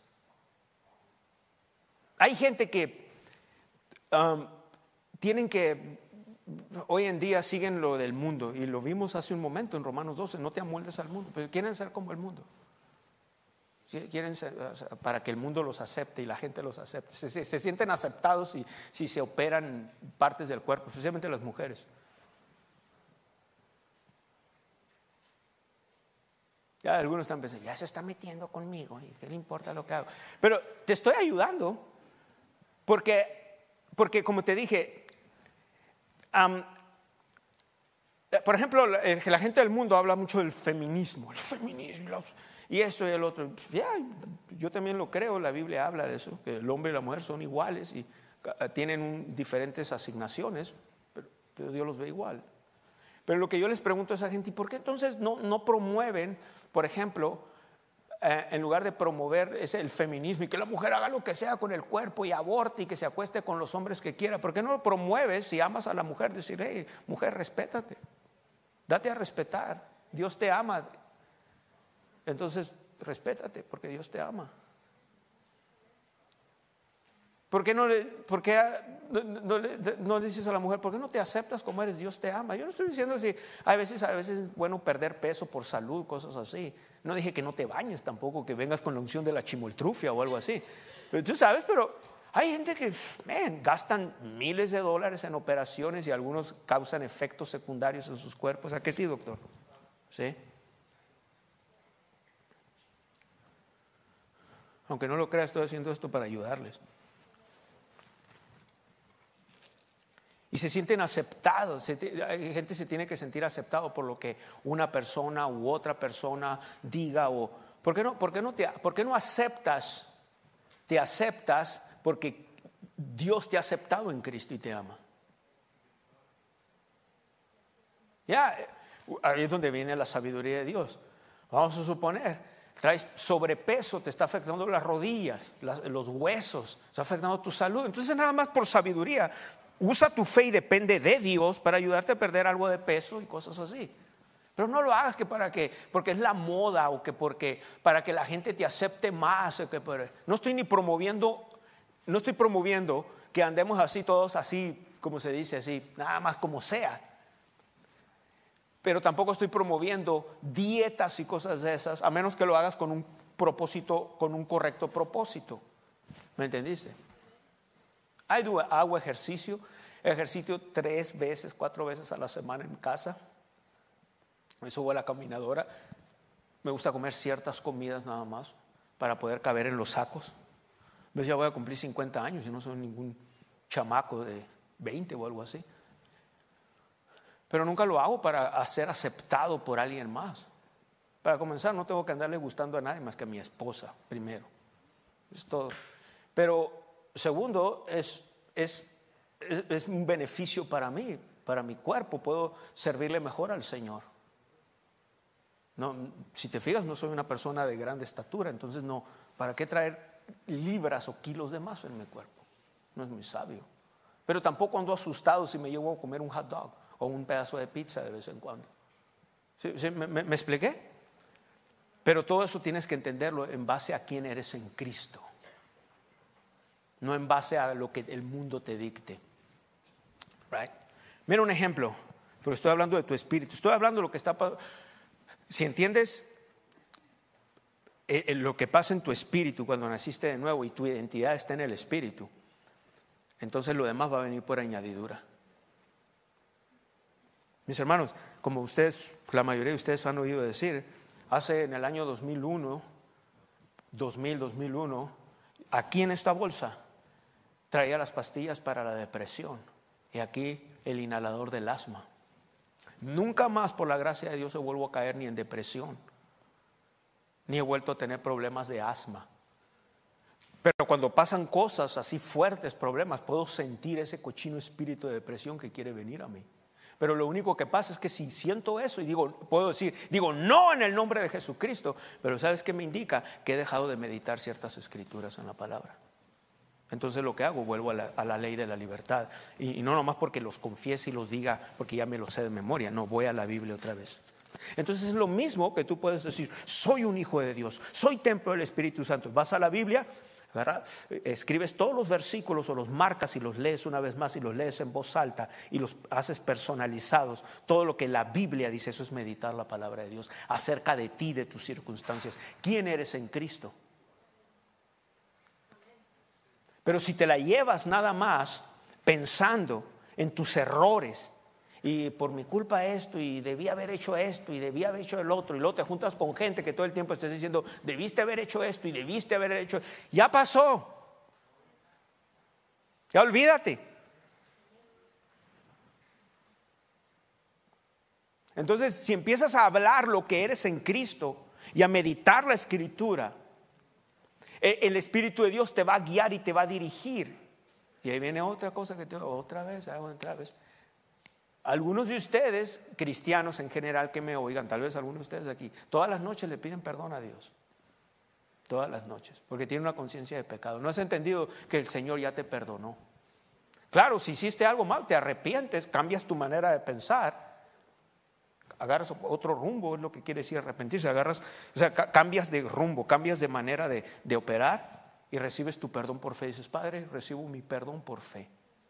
Hay gente que um, tienen que, hoy en día siguen lo del mundo, y lo vimos hace un momento en Romanos doce, no te amoldes al mundo, pero quieren ser como el mundo. Quieren ser, para que el mundo los acepte y la gente los acepte. Se, se, se sienten aceptados si, si se operan partes del cuerpo, especialmente las mujeres. Ya algunos están pensando, ya se está metiendo conmigo, ¿y qué le importa lo que hago? Pero te estoy ayudando porque, porque como te dije, um, por ejemplo, la, la gente del mundo habla mucho del feminismo, el feminismo y, los, y esto y el otro. Ya, yo también lo creo, la Biblia habla de eso, que el hombre y la mujer son iguales y uh, tienen un, diferentes asignaciones, pero, pero Dios los ve igual. Pero lo que yo les pregunto a esa gente, ¿y por qué entonces no, no promueven, por ejemplo, eh, en lugar de promover ese, el feminismo y que la mujer haga lo que sea con el cuerpo y aborte y que se acueste con los hombres que quiera? ¿Por qué no lo promueves si amas a la mujer? Decir, hey, mujer, respétate, date a respetar, Dios te ama. Entonces, respétate porque Dios te ama. ¿Por qué no le, por qué no, no, no dices a la mujer, por qué no te aceptas como eres? Dios te ama. Yo no estoy diciendo si a veces, a veces es bueno perder peso por salud, cosas así. No dije que no te bañes tampoco, que vengas con la unción de la chimoltrufia o algo así. Pero tú sabes, pero hay gente que man, gastan miles de dólares en operaciones y algunos causan efectos secundarios en sus cuerpos. ¿A qué sí, doctor? ¿Sí? Aunque no lo creas, estoy haciendo esto para ayudarles. Y se sienten aceptados. Se, hay gente que se tiene que sentir aceptado por lo que una persona u otra persona diga. O, ¿por qué no, por qué no, te, por qué no aceptas? Te aceptas porque Dios te ha aceptado en Cristo y te ama. Ya, ahí es donde viene la sabiduría de Dios. Vamos a suponer, traes sobrepeso, te está afectando las rodillas, las, los huesos, está afectando tu salud. Entonces nada más por sabiduría. Usa tu fe y depende de Dios para ayudarte a perder algo de peso y cosas así. Pero no lo hagas que para que, porque es la moda o que porque para que la gente te acepte más. O que por, no estoy ni promoviendo, no estoy promoviendo que andemos así todos así, como se dice así, nada más como sea. Pero tampoco estoy promoviendo dietas y cosas de esas, a menos que lo hagas con un propósito, con un correcto propósito. ¿Me entendiste? Hago ejercicio, ejercicio tres veces, cuatro veces a la semana en casa. Me subo a la caminadora. Me gusta comer ciertas comidas nada más para poder caber en los sacos. Me decía, voy a cumplir cincuenta años y no soy ningún chamaco de veinte o algo así. Pero nunca lo hago para ser aceptado por alguien más. Para comenzar, no tengo que andarle gustando a nadie más que a mi esposa primero. Es todo. Pero segundo, es, es, es un beneficio para mí, para mi cuerpo. Puedo servirle mejor al Señor. No, si te fijas, no soy una persona de grande estatura, entonces no, ¿para qué traer libras o kilos de más en mi cuerpo? No es muy sabio. Pero tampoco ando asustado si me llevo a comer un hot dog o un pedazo de pizza de vez en cuando. ¿Sí, sí, me, me, ¿Me expliqué? Pero todo eso tienes que entenderlo en base a quién eres en Cristo, no en base a lo que el mundo te dicte. Right? Mira un ejemplo, pero estoy hablando de tu espíritu. Estoy hablando de lo que está pasando. Si entiendes eh, lo que pasa en tu espíritu cuando naciste de nuevo y tu identidad está en el espíritu, entonces lo demás va a venir por añadidura. Mis hermanos, como ustedes, la mayoría de ustedes han oído decir, hace en el año dos mil uno, dos mil, dos mil uno, aquí en esta bolsa traía las pastillas para la depresión y aquí el inhalador del asma. Nunca más, por la gracia de Dios, he vuelvo a caer ni en depresión, ni he vuelto a tener problemas de asma. Pero cuando pasan cosas así fuertes, problemas, puedo sentir ese cochino espíritu de depresión que quiere venir a mí. Pero lo único que pasa es que si siento eso y digo, puedo decir, digo no en el nombre de Jesucristo, pero ¿sabes qué me indica? Que he dejado de meditar ciertas escrituras en la palabra. Entonces lo que hago, vuelvo a la, a la ley de la libertad. Y, y no nomás porque los confiese y los diga, porque ya me los sé de memoria. No, voy a la Biblia otra vez. Entonces es lo mismo que tú puedes decir, soy un hijo de Dios, soy templo del Espíritu Santo. Vas a la Biblia, ¿verdad? Escribes todos los versículos o los marcas y los lees una vez más y los lees en voz alta y los haces personalizados. Todo lo que la Biblia dice, eso es meditar la palabra de Dios acerca de ti, de tus circunstancias. ¿Quién eres en Cristo? Pero si te la llevas nada más pensando en tus errores y por mi culpa esto y debí haber hecho esto y debí haber hecho el otro, y luego te juntas con gente que todo el tiempo estés diciendo debiste haber hecho esto y debiste haber hecho, ya pasó, ya olvídate. Entonces, si empiezas a hablar lo que eres en Cristo y a meditar la Escritura, el Espíritu de Dios te va a guiar y te va a dirigir. Y ahí viene otra cosa que te otra vez, otra vez. Algunos de ustedes, cristianos en general que me oigan, tal vez algunos de ustedes aquí, todas las noches le piden perdón a Dios. Todas las noches, porque tienen una conciencia de pecado. No has entendido que el Señor ya te perdonó. Claro, si hiciste algo mal, te arrepientes, cambias tu manera de pensar, agarras otro rumbo, es lo que quiere decir arrepentirse. Agarras, o sea, cambias de rumbo, cambias de manera de, de operar y recibes tu perdón por fe. Dices, Padre, recibo mi perdón por fe.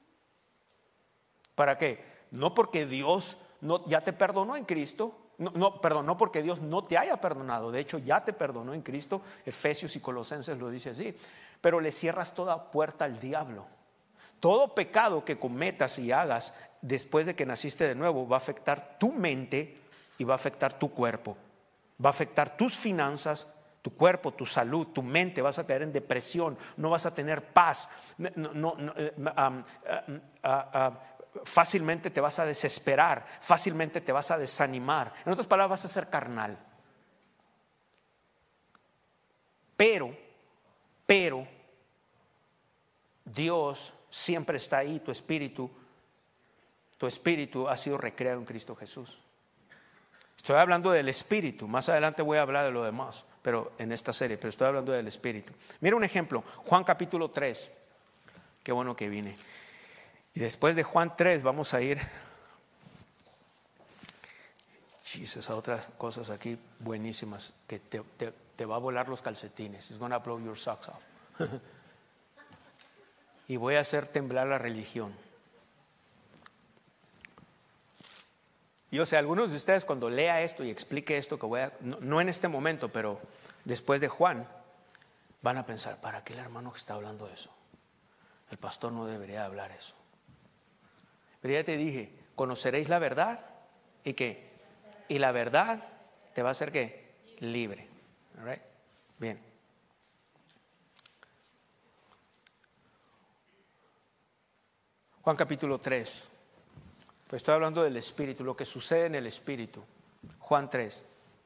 ¿Para qué? No porque Dios no, ya te perdonó en Cristo. No, no, perdón, no porque Dios no te haya perdonado. De hecho, ya te perdonó en Cristo. Efesios y Colosenses lo dice así. Pero le cierras toda puerta al diablo. Todo pecado que cometas y hagas después de que naciste de nuevo va a afectar tu mente y va a afectar tu cuerpo. Va a afectar tus finanzas, tu cuerpo, tu salud, tu mente. Vas a caer en depresión, no vas a tener paz. No, no, no, um, uh, uh, uh, fácilmente te vas a desesperar, fácilmente te vas a desanimar. En otras palabras, vas a ser carnal. Pero, pero, Dios siempre está ahí, tu espíritu, tu espíritu ha sido recreado en Cristo Jesús. Estoy hablando del espíritu, más adelante voy a hablar de lo demás, pero en esta serie, pero estoy hablando del espíritu. Mira un ejemplo, Juan capítulo tres, qué bueno que vine. Y después de Juan tres vamos a ir, Jesus, a otras cosas aquí buenísimas que te, te, te va a volar los calcetines. It's gonna blow your socks off. Y voy a hacer temblar la religión. Y o sea, algunos de ustedes cuando lea esto y explique esto que voy a, no, no en este momento, pero después de Juan, van a pensar, ¿para qué el hermano está hablando de eso? El pastor no debería hablar eso. Pero ya te dije, conoceréis la verdad y qué, y la verdad te va a hacer qué, libre. All right? Bien. Juan capítulo tres. Pues estoy hablando del Espíritu, lo que sucede en el Espíritu. Juan tres.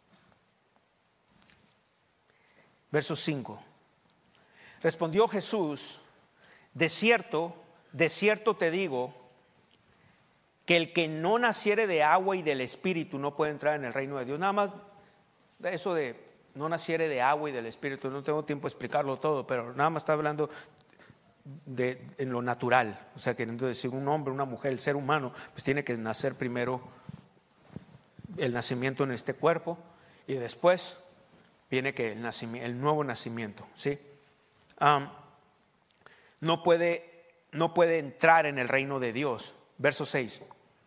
Verso cinco. Respondió Jesús, de cierto, de cierto te digo, que el que no naciere de agua y del Espíritu no puede entrar en el reino de Dios. Nada más eso de no naciere de agua y del Espíritu, no tengo tiempo de explicarlo todo, pero nada más está hablando de, en lo natural. O sea, queriendo decir un hombre, una mujer, el ser humano, pues tiene que nacer primero el nacimiento en este cuerpo y después viene que el, nacimiento, el nuevo nacimiento, ¿sí? Um, no puede, no puede entrar en el reino de Dios. Verso seis.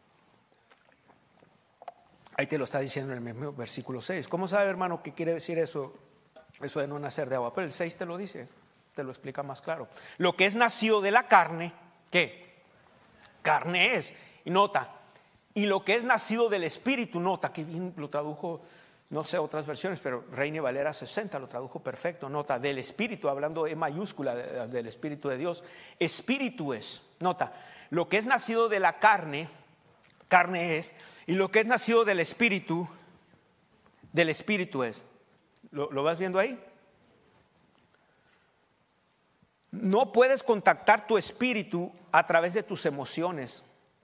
Ahí te lo está diciendo en el mismo versículo seis. ¿Cómo sabe, hermano, qué quiere decir eso? Eso de no nacer de agua. Pero el seis te lo dice, te lo explica más claro. Lo que es nacido de la carne, ¿qué? Carne es. Y nota, y lo que es nacido del Espíritu, nota, que bien lo tradujo, no sé otras versiones, pero Reina Valera sesenta lo tradujo perfecto. Nota, del Espíritu, hablando E mayúscula de, del Espíritu de Dios. Espíritu es, nota, lo que es nacido de la carne, carne es, y lo que es nacido del Espíritu, del Espíritu es. ¿Lo, lo vas viendo ahí? No puedes contactar tu espíritu a través de tus emociones.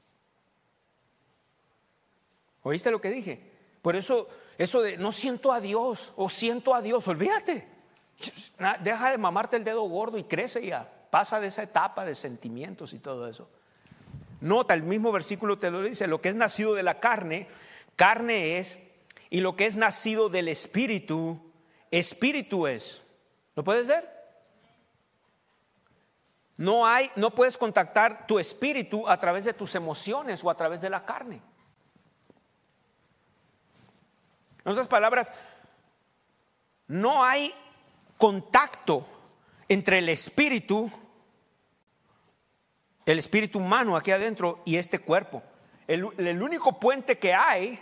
¿Oíste lo que dije? Por eso, eso de no siento a Dios o siento a Dios, olvídate. Deja de mamarte el dedo gordo y crece ya. Pasa de esa etapa de sentimientos y todo eso. Nota, el mismo versículo te lo dice, lo que es nacido de la carne, carne es, y lo que es nacido del Espíritu, Espíritu es. ¿Lo puedes ver? No hay, no puedes contactar tu espíritu a través de tus emociones o a través de la carne. En otras palabras, no hay contacto entre el espíritu, el espíritu humano aquí adentro y este cuerpo. El, el único puente que hay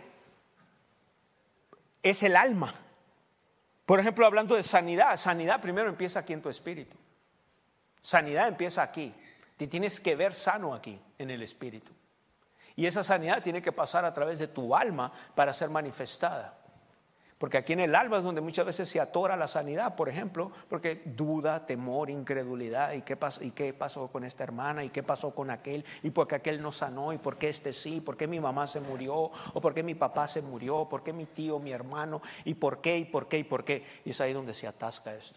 es el alma. Por ejemplo, hablando de sanidad, sanidad primero empieza aquí en tu espíritu. Sanidad empieza aquí. Te tienes que ver sano aquí en el espíritu. Y esa sanidad tiene que pasar a través de tu alma para ser manifestada. Porque aquí en el alma es donde muchas veces se atora la sanidad, por ejemplo, porque duda, temor, incredulidad, ¿y qué pasó, y qué pasó con esta hermana? ¿Y qué pasó con aquel? ¿Y por qué aquel no sanó? ¿Y por qué este sí? ¿Por qué mi mamá se murió? ¿O por qué mi papá se murió? ¿Por qué mi tío, mi hermano? ¿Y por qué? ¿Y por qué? ¿Y por qué? Y es ahí donde se atasca esto.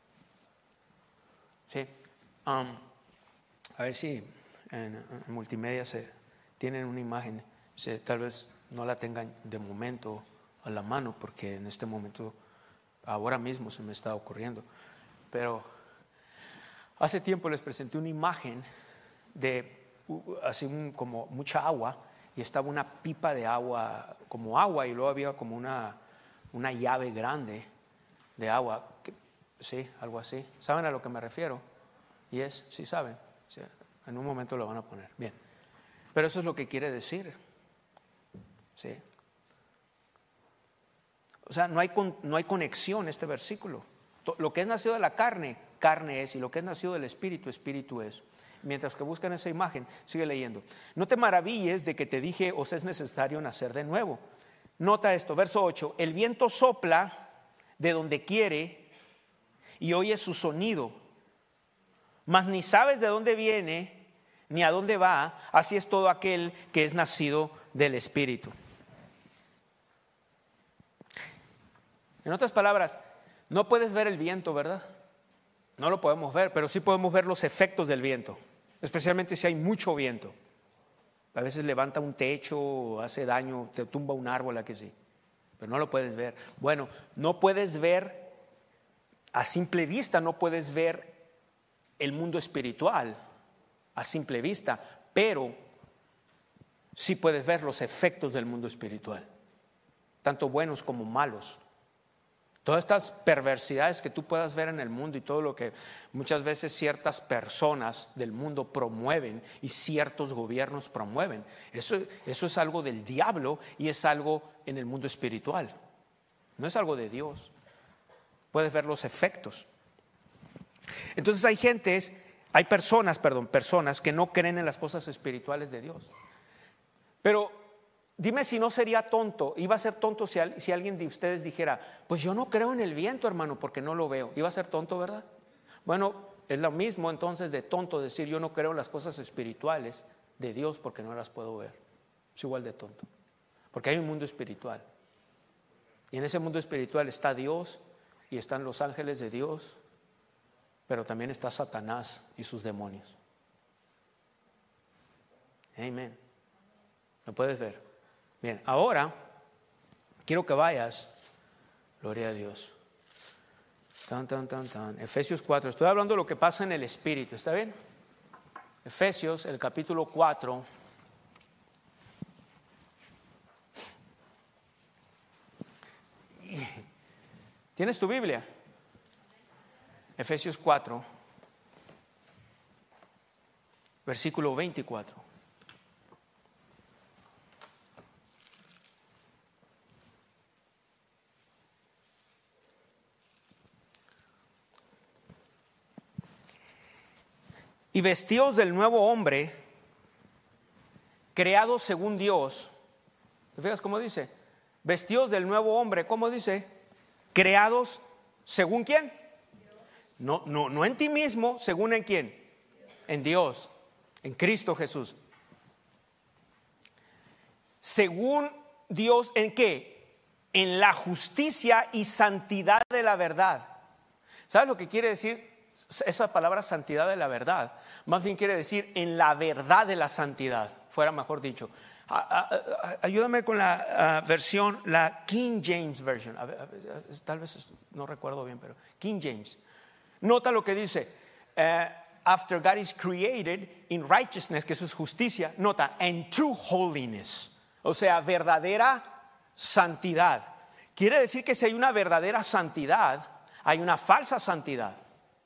¿Sí? Um, a ver si en, en multimedia se tienen una imagen, se, tal vez no la tengan de momento a la mano, porque en este momento, ahora mismo se me está ocurriendo. Pero hace tiempo les presenté una imagen de así un, como mucha agua, y estaba una pipa de agua, como agua, y luego había como una, una llave grande de agua. Que, sí, algo así. ¿Saben a lo que me refiero? Y es, sí saben. Sí, en un momento lo van a poner. Bien. Pero eso es lo que quiere decir. Sí. O sea, no hay, no hay conexión este versículo. Lo que es nacido de la carne, carne es, y lo que es nacido del espíritu, espíritu es. Mientras que buscan esa imagen, sigue leyendo. No te maravilles de que te dije, os es necesario nacer de nuevo. Nota esto, verso ocho. El viento sopla de donde quiere y oyes su sonido, mas ni sabes de dónde viene ni a dónde va. Así es todo aquel que es nacido del espíritu. En otras palabras, no puedes ver el viento, ¿verdad? No lo podemos ver, pero sí podemos ver los efectos del viento, especialmente si hay mucho viento. A veces levanta un techo, hace daño, te tumba un árbol, aquí sí, pero no lo puedes ver. Bueno, no puedes ver, a simple vista no puedes ver el mundo espiritual, a simple vista, pero sí puedes ver los efectos del mundo espiritual, tanto buenos como malos. Todas estas perversidades que tú puedas ver en el mundo y todo lo que muchas veces ciertas personas del mundo promueven y ciertos gobiernos promueven, eso, eso es algo del diablo y es algo en el mundo espiritual, no es algo de Dios. Puedes ver los efectos. Entonces hay gentes, hay personas, perdón, personas que no creen en las cosas espirituales de Dios. Pero dime si no sería tonto, iba a ser tonto si, si alguien de ustedes dijera, pues yo no creo en el viento, hermano, porque no lo veo. Iba a ser tonto, ¿verdad? Bueno, es lo mismo entonces de tonto decir yo no creo en las cosas espirituales de Dios porque no las puedo ver. Es igual de tonto, porque hay un mundo espiritual. Y en ese mundo espiritual está Dios y están los ángeles de Dios, pero también está Satanás y sus demonios. Amén. ¿Lo puedes ver? Bien, ahora quiero que vayas, gloria a Dios. Tan, tan, tan, tan. Efesios cuatro, estoy hablando de lo que pasa en el espíritu, ¿está bien? Efesios, el capítulo cuatro. ¿Tienes tu Biblia? Efesios cuatro, versículo veinticuatro. Y vestíos del nuevo hombre, creado según Dios. ¿Te fijas cómo dice? Vestíos del nuevo hombre, ¿cómo dice? Creados según ¿quién? No, no, no en ti mismo, según en quién. En Dios, en Cristo Jesús. Según Dios, ¿en qué? En la justicia y santidad de la verdad. ¿Sabes lo que quiere decir esa palabra santidad de la verdad? Más bien quiere decir en la verdad de la santidad, fuera mejor dicho. Ayúdame con la uh, versión, la King James Version. A ver, a ver, tal vez no recuerdo bien, pero King James. Nota lo que dice, uh, after God is created in righteousness, que eso es justicia. Nota, and true holiness, o sea, verdadera santidad. Quiere decir que si hay una verdadera santidad, hay una falsa santidad.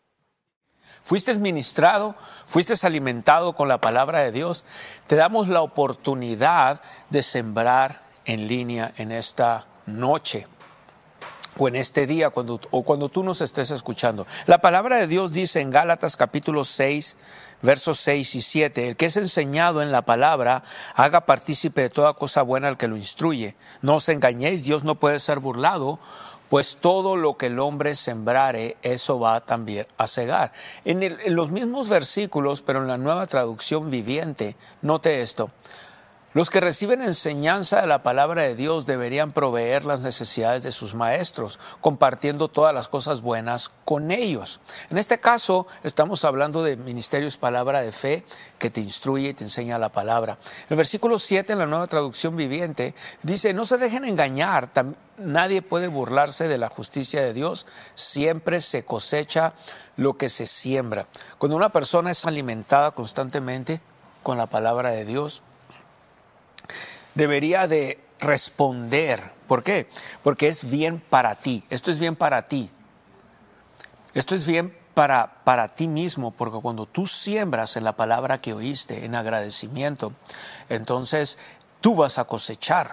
Fuiste ministrado, fuiste alimentado con la palabra de Dios. Te damos la oportunidad de sembrar en línea en esta noche o en este día cuando, o cuando tú nos estés escuchando. La palabra de Dios dice en Gálatas capítulo seis, versos seis y siete, el que es enseñado en la palabra, haga partícipe de toda cosa buena al que lo instruye. No os engañéis, Dios no puede ser burlado, pues todo lo que el hombre sembrare, eso va también a segar. En, el, en los mismos versículos, pero en la Nueva Traducción Viviente, note esto. Los que reciben enseñanza de la palabra de Dios deberían proveer las necesidades de sus maestros, compartiendo todas las cosas buenas con ellos. En este caso, estamos hablando de ministerios palabra de fe que te instruye y te enseña la palabra. El versículo siete en la Nueva Traducción Viviente dice, no se dejen engañar, nadie puede burlarse de la justicia de Dios, siempre se cosecha lo que se siembra. Cuando una persona es alimentada constantemente con la palabra de Dios, debería de responder. ¿Por qué? Porque es bien para ti. Esto es bien para ti. Esto es bien para, para ti mismo, porque cuando tú siembras en la palabra que oíste, en agradecimiento, entonces tú vas a cosechar.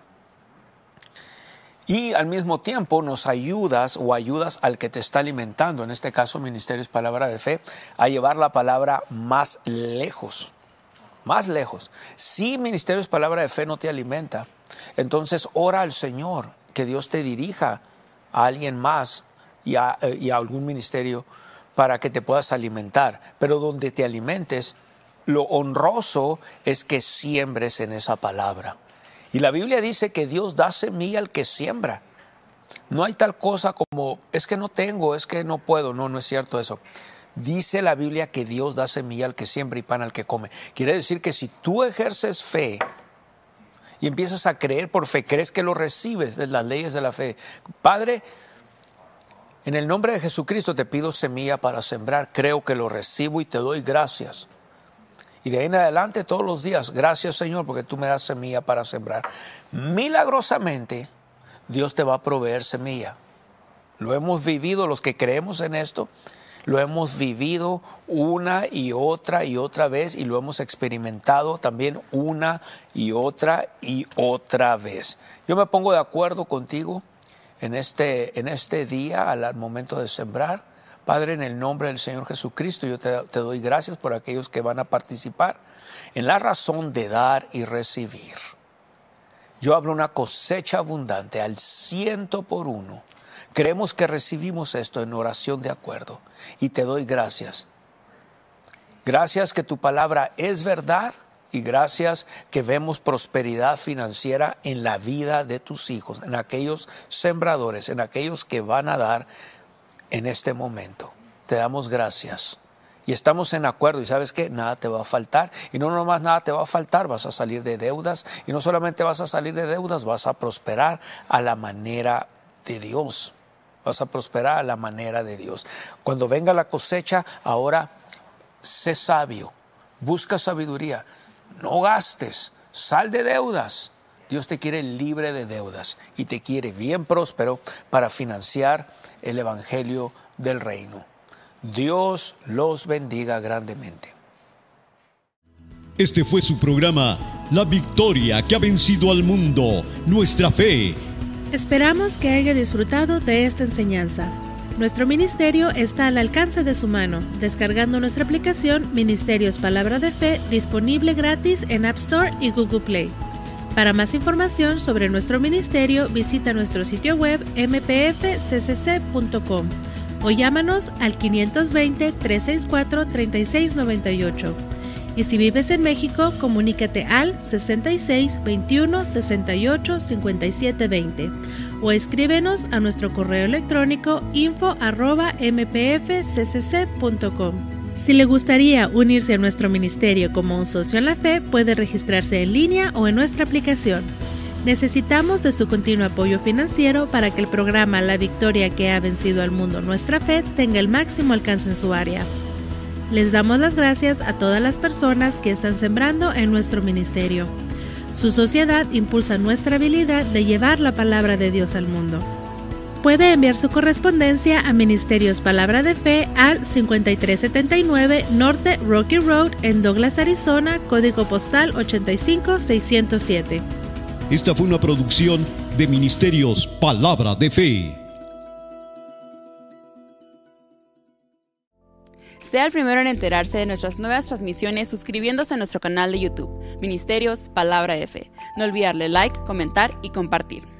Y al mismo tiempo nos ayudas o ayudas al que te está alimentando, en este caso Ministerios Palabra de Fe, a llevar la palabra más lejos. Más lejos. Si Ministerios Palabra de Fe no te alimenta, entonces ora al Señor que Dios te dirija a alguien más y a, y a algún ministerio para que te puedas alimentar. Pero donde te alimentes, lo honroso es que siembres en esa palabra. Y la Biblia dice que Dios da semilla al que siembra. No hay tal cosa como, es que no tengo, es que no puedo. No, no es cierto eso. Dice la Biblia que Dios da semilla al que siembra y pan al que come. Quiere decir que si tú ejerces fe y empiezas a creer por fe, crees que lo recibes, ves las leyes de la fe. Padre, en el nombre de Jesucristo te pido semilla para sembrar. Creo que lo recibo y te doy gracias. Y de ahí en adelante todos los días, gracias Señor porque tú me das semilla para sembrar. Milagrosamente Dios te va a proveer semilla. Lo hemos vivido, los que creemos en esto, lo hemos vivido una y otra y otra vez y lo hemos experimentado también una y otra y otra vez. Yo me pongo de acuerdo contigo en este, en este día al momento de sembrar. Padre, en el nombre del Señor Jesucristo, yo te, te doy gracias por aquellos que van a participar en la razón de dar y recibir. Yo hablo una cosecha abundante al ciento por uno. Creemos que recibimos esto en oración de acuerdo y te doy gracias. Gracias que tu palabra es verdad y gracias que vemos prosperidad financiera en la vida de tus hijos, en aquellos sembradores, en aquellos que van a dar en este momento. Te damos gracias y estamos en acuerdo y sabes que nada te va a faltar y no nomás nada te va a faltar, vas a salir de deudas y no solamente vas a salir de deudas, vas a prosperar a la manera de Dios. Vas a prosperar a la manera de Dios. Cuando venga la cosecha, ahora sé sabio, busca sabiduría, no gastes, sal de deudas. Dios te quiere libre de deudas y te quiere bien próspero para financiar el evangelio del reino. Dios los bendiga grandemente. Este fue su programa, La Victoria que ha vencido al mundo, nuestra fe. Esperamos que haya disfrutado de esta enseñanza. Nuestro ministerio está al alcance de su mano, descargando nuestra aplicación Ministerios Palabra de Fe, disponible gratis en App Store y Google Play. Para más información sobre nuestro ministerio, visita nuestro sitio web eme pe efe ce ce ce punto com o llámanos al quinientos veinte, trescientos sesenta y cuatro, treinta y seis noventa y ocho. Y si vives en México, comunícate al sesenta y seis, veintiuno, sesenta y ocho, cincuenta y siete veinte o escríbenos a nuestro correo electrónico info arroba eme pe efe ce ce ce punto com. Si le gustaría unirse a nuestro ministerio como un socio en la fe, puede registrarse en línea o en nuestra aplicación. Necesitamos de su continuo apoyo financiero para que el programa La Victoria que ha vencido al mundo, nuestra fe, tenga el máximo alcance en su área. Les damos las gracias a todas las personas que están sembrando en nuestro ministerio. Su sociedad impulsa nuestra habilidad de llevar la palabra de Dios al mundo. Puede enviar su correspondencia a Ministerios Palabra de Fe al cincuenta y tres setenta y nueve Norte Rocky Road en Douglas, Arizona, código postal ochenta y cinco seiscientos siete. Esta fue una producción de Ministerios Palabra de Fe. Sea el primero en enterarse de nuestras nuevas transmisiones suscribiéndose a nuestro canal de YouTube, Ministerios Palabra de Fe. No olvide darle like, comentar y compartir.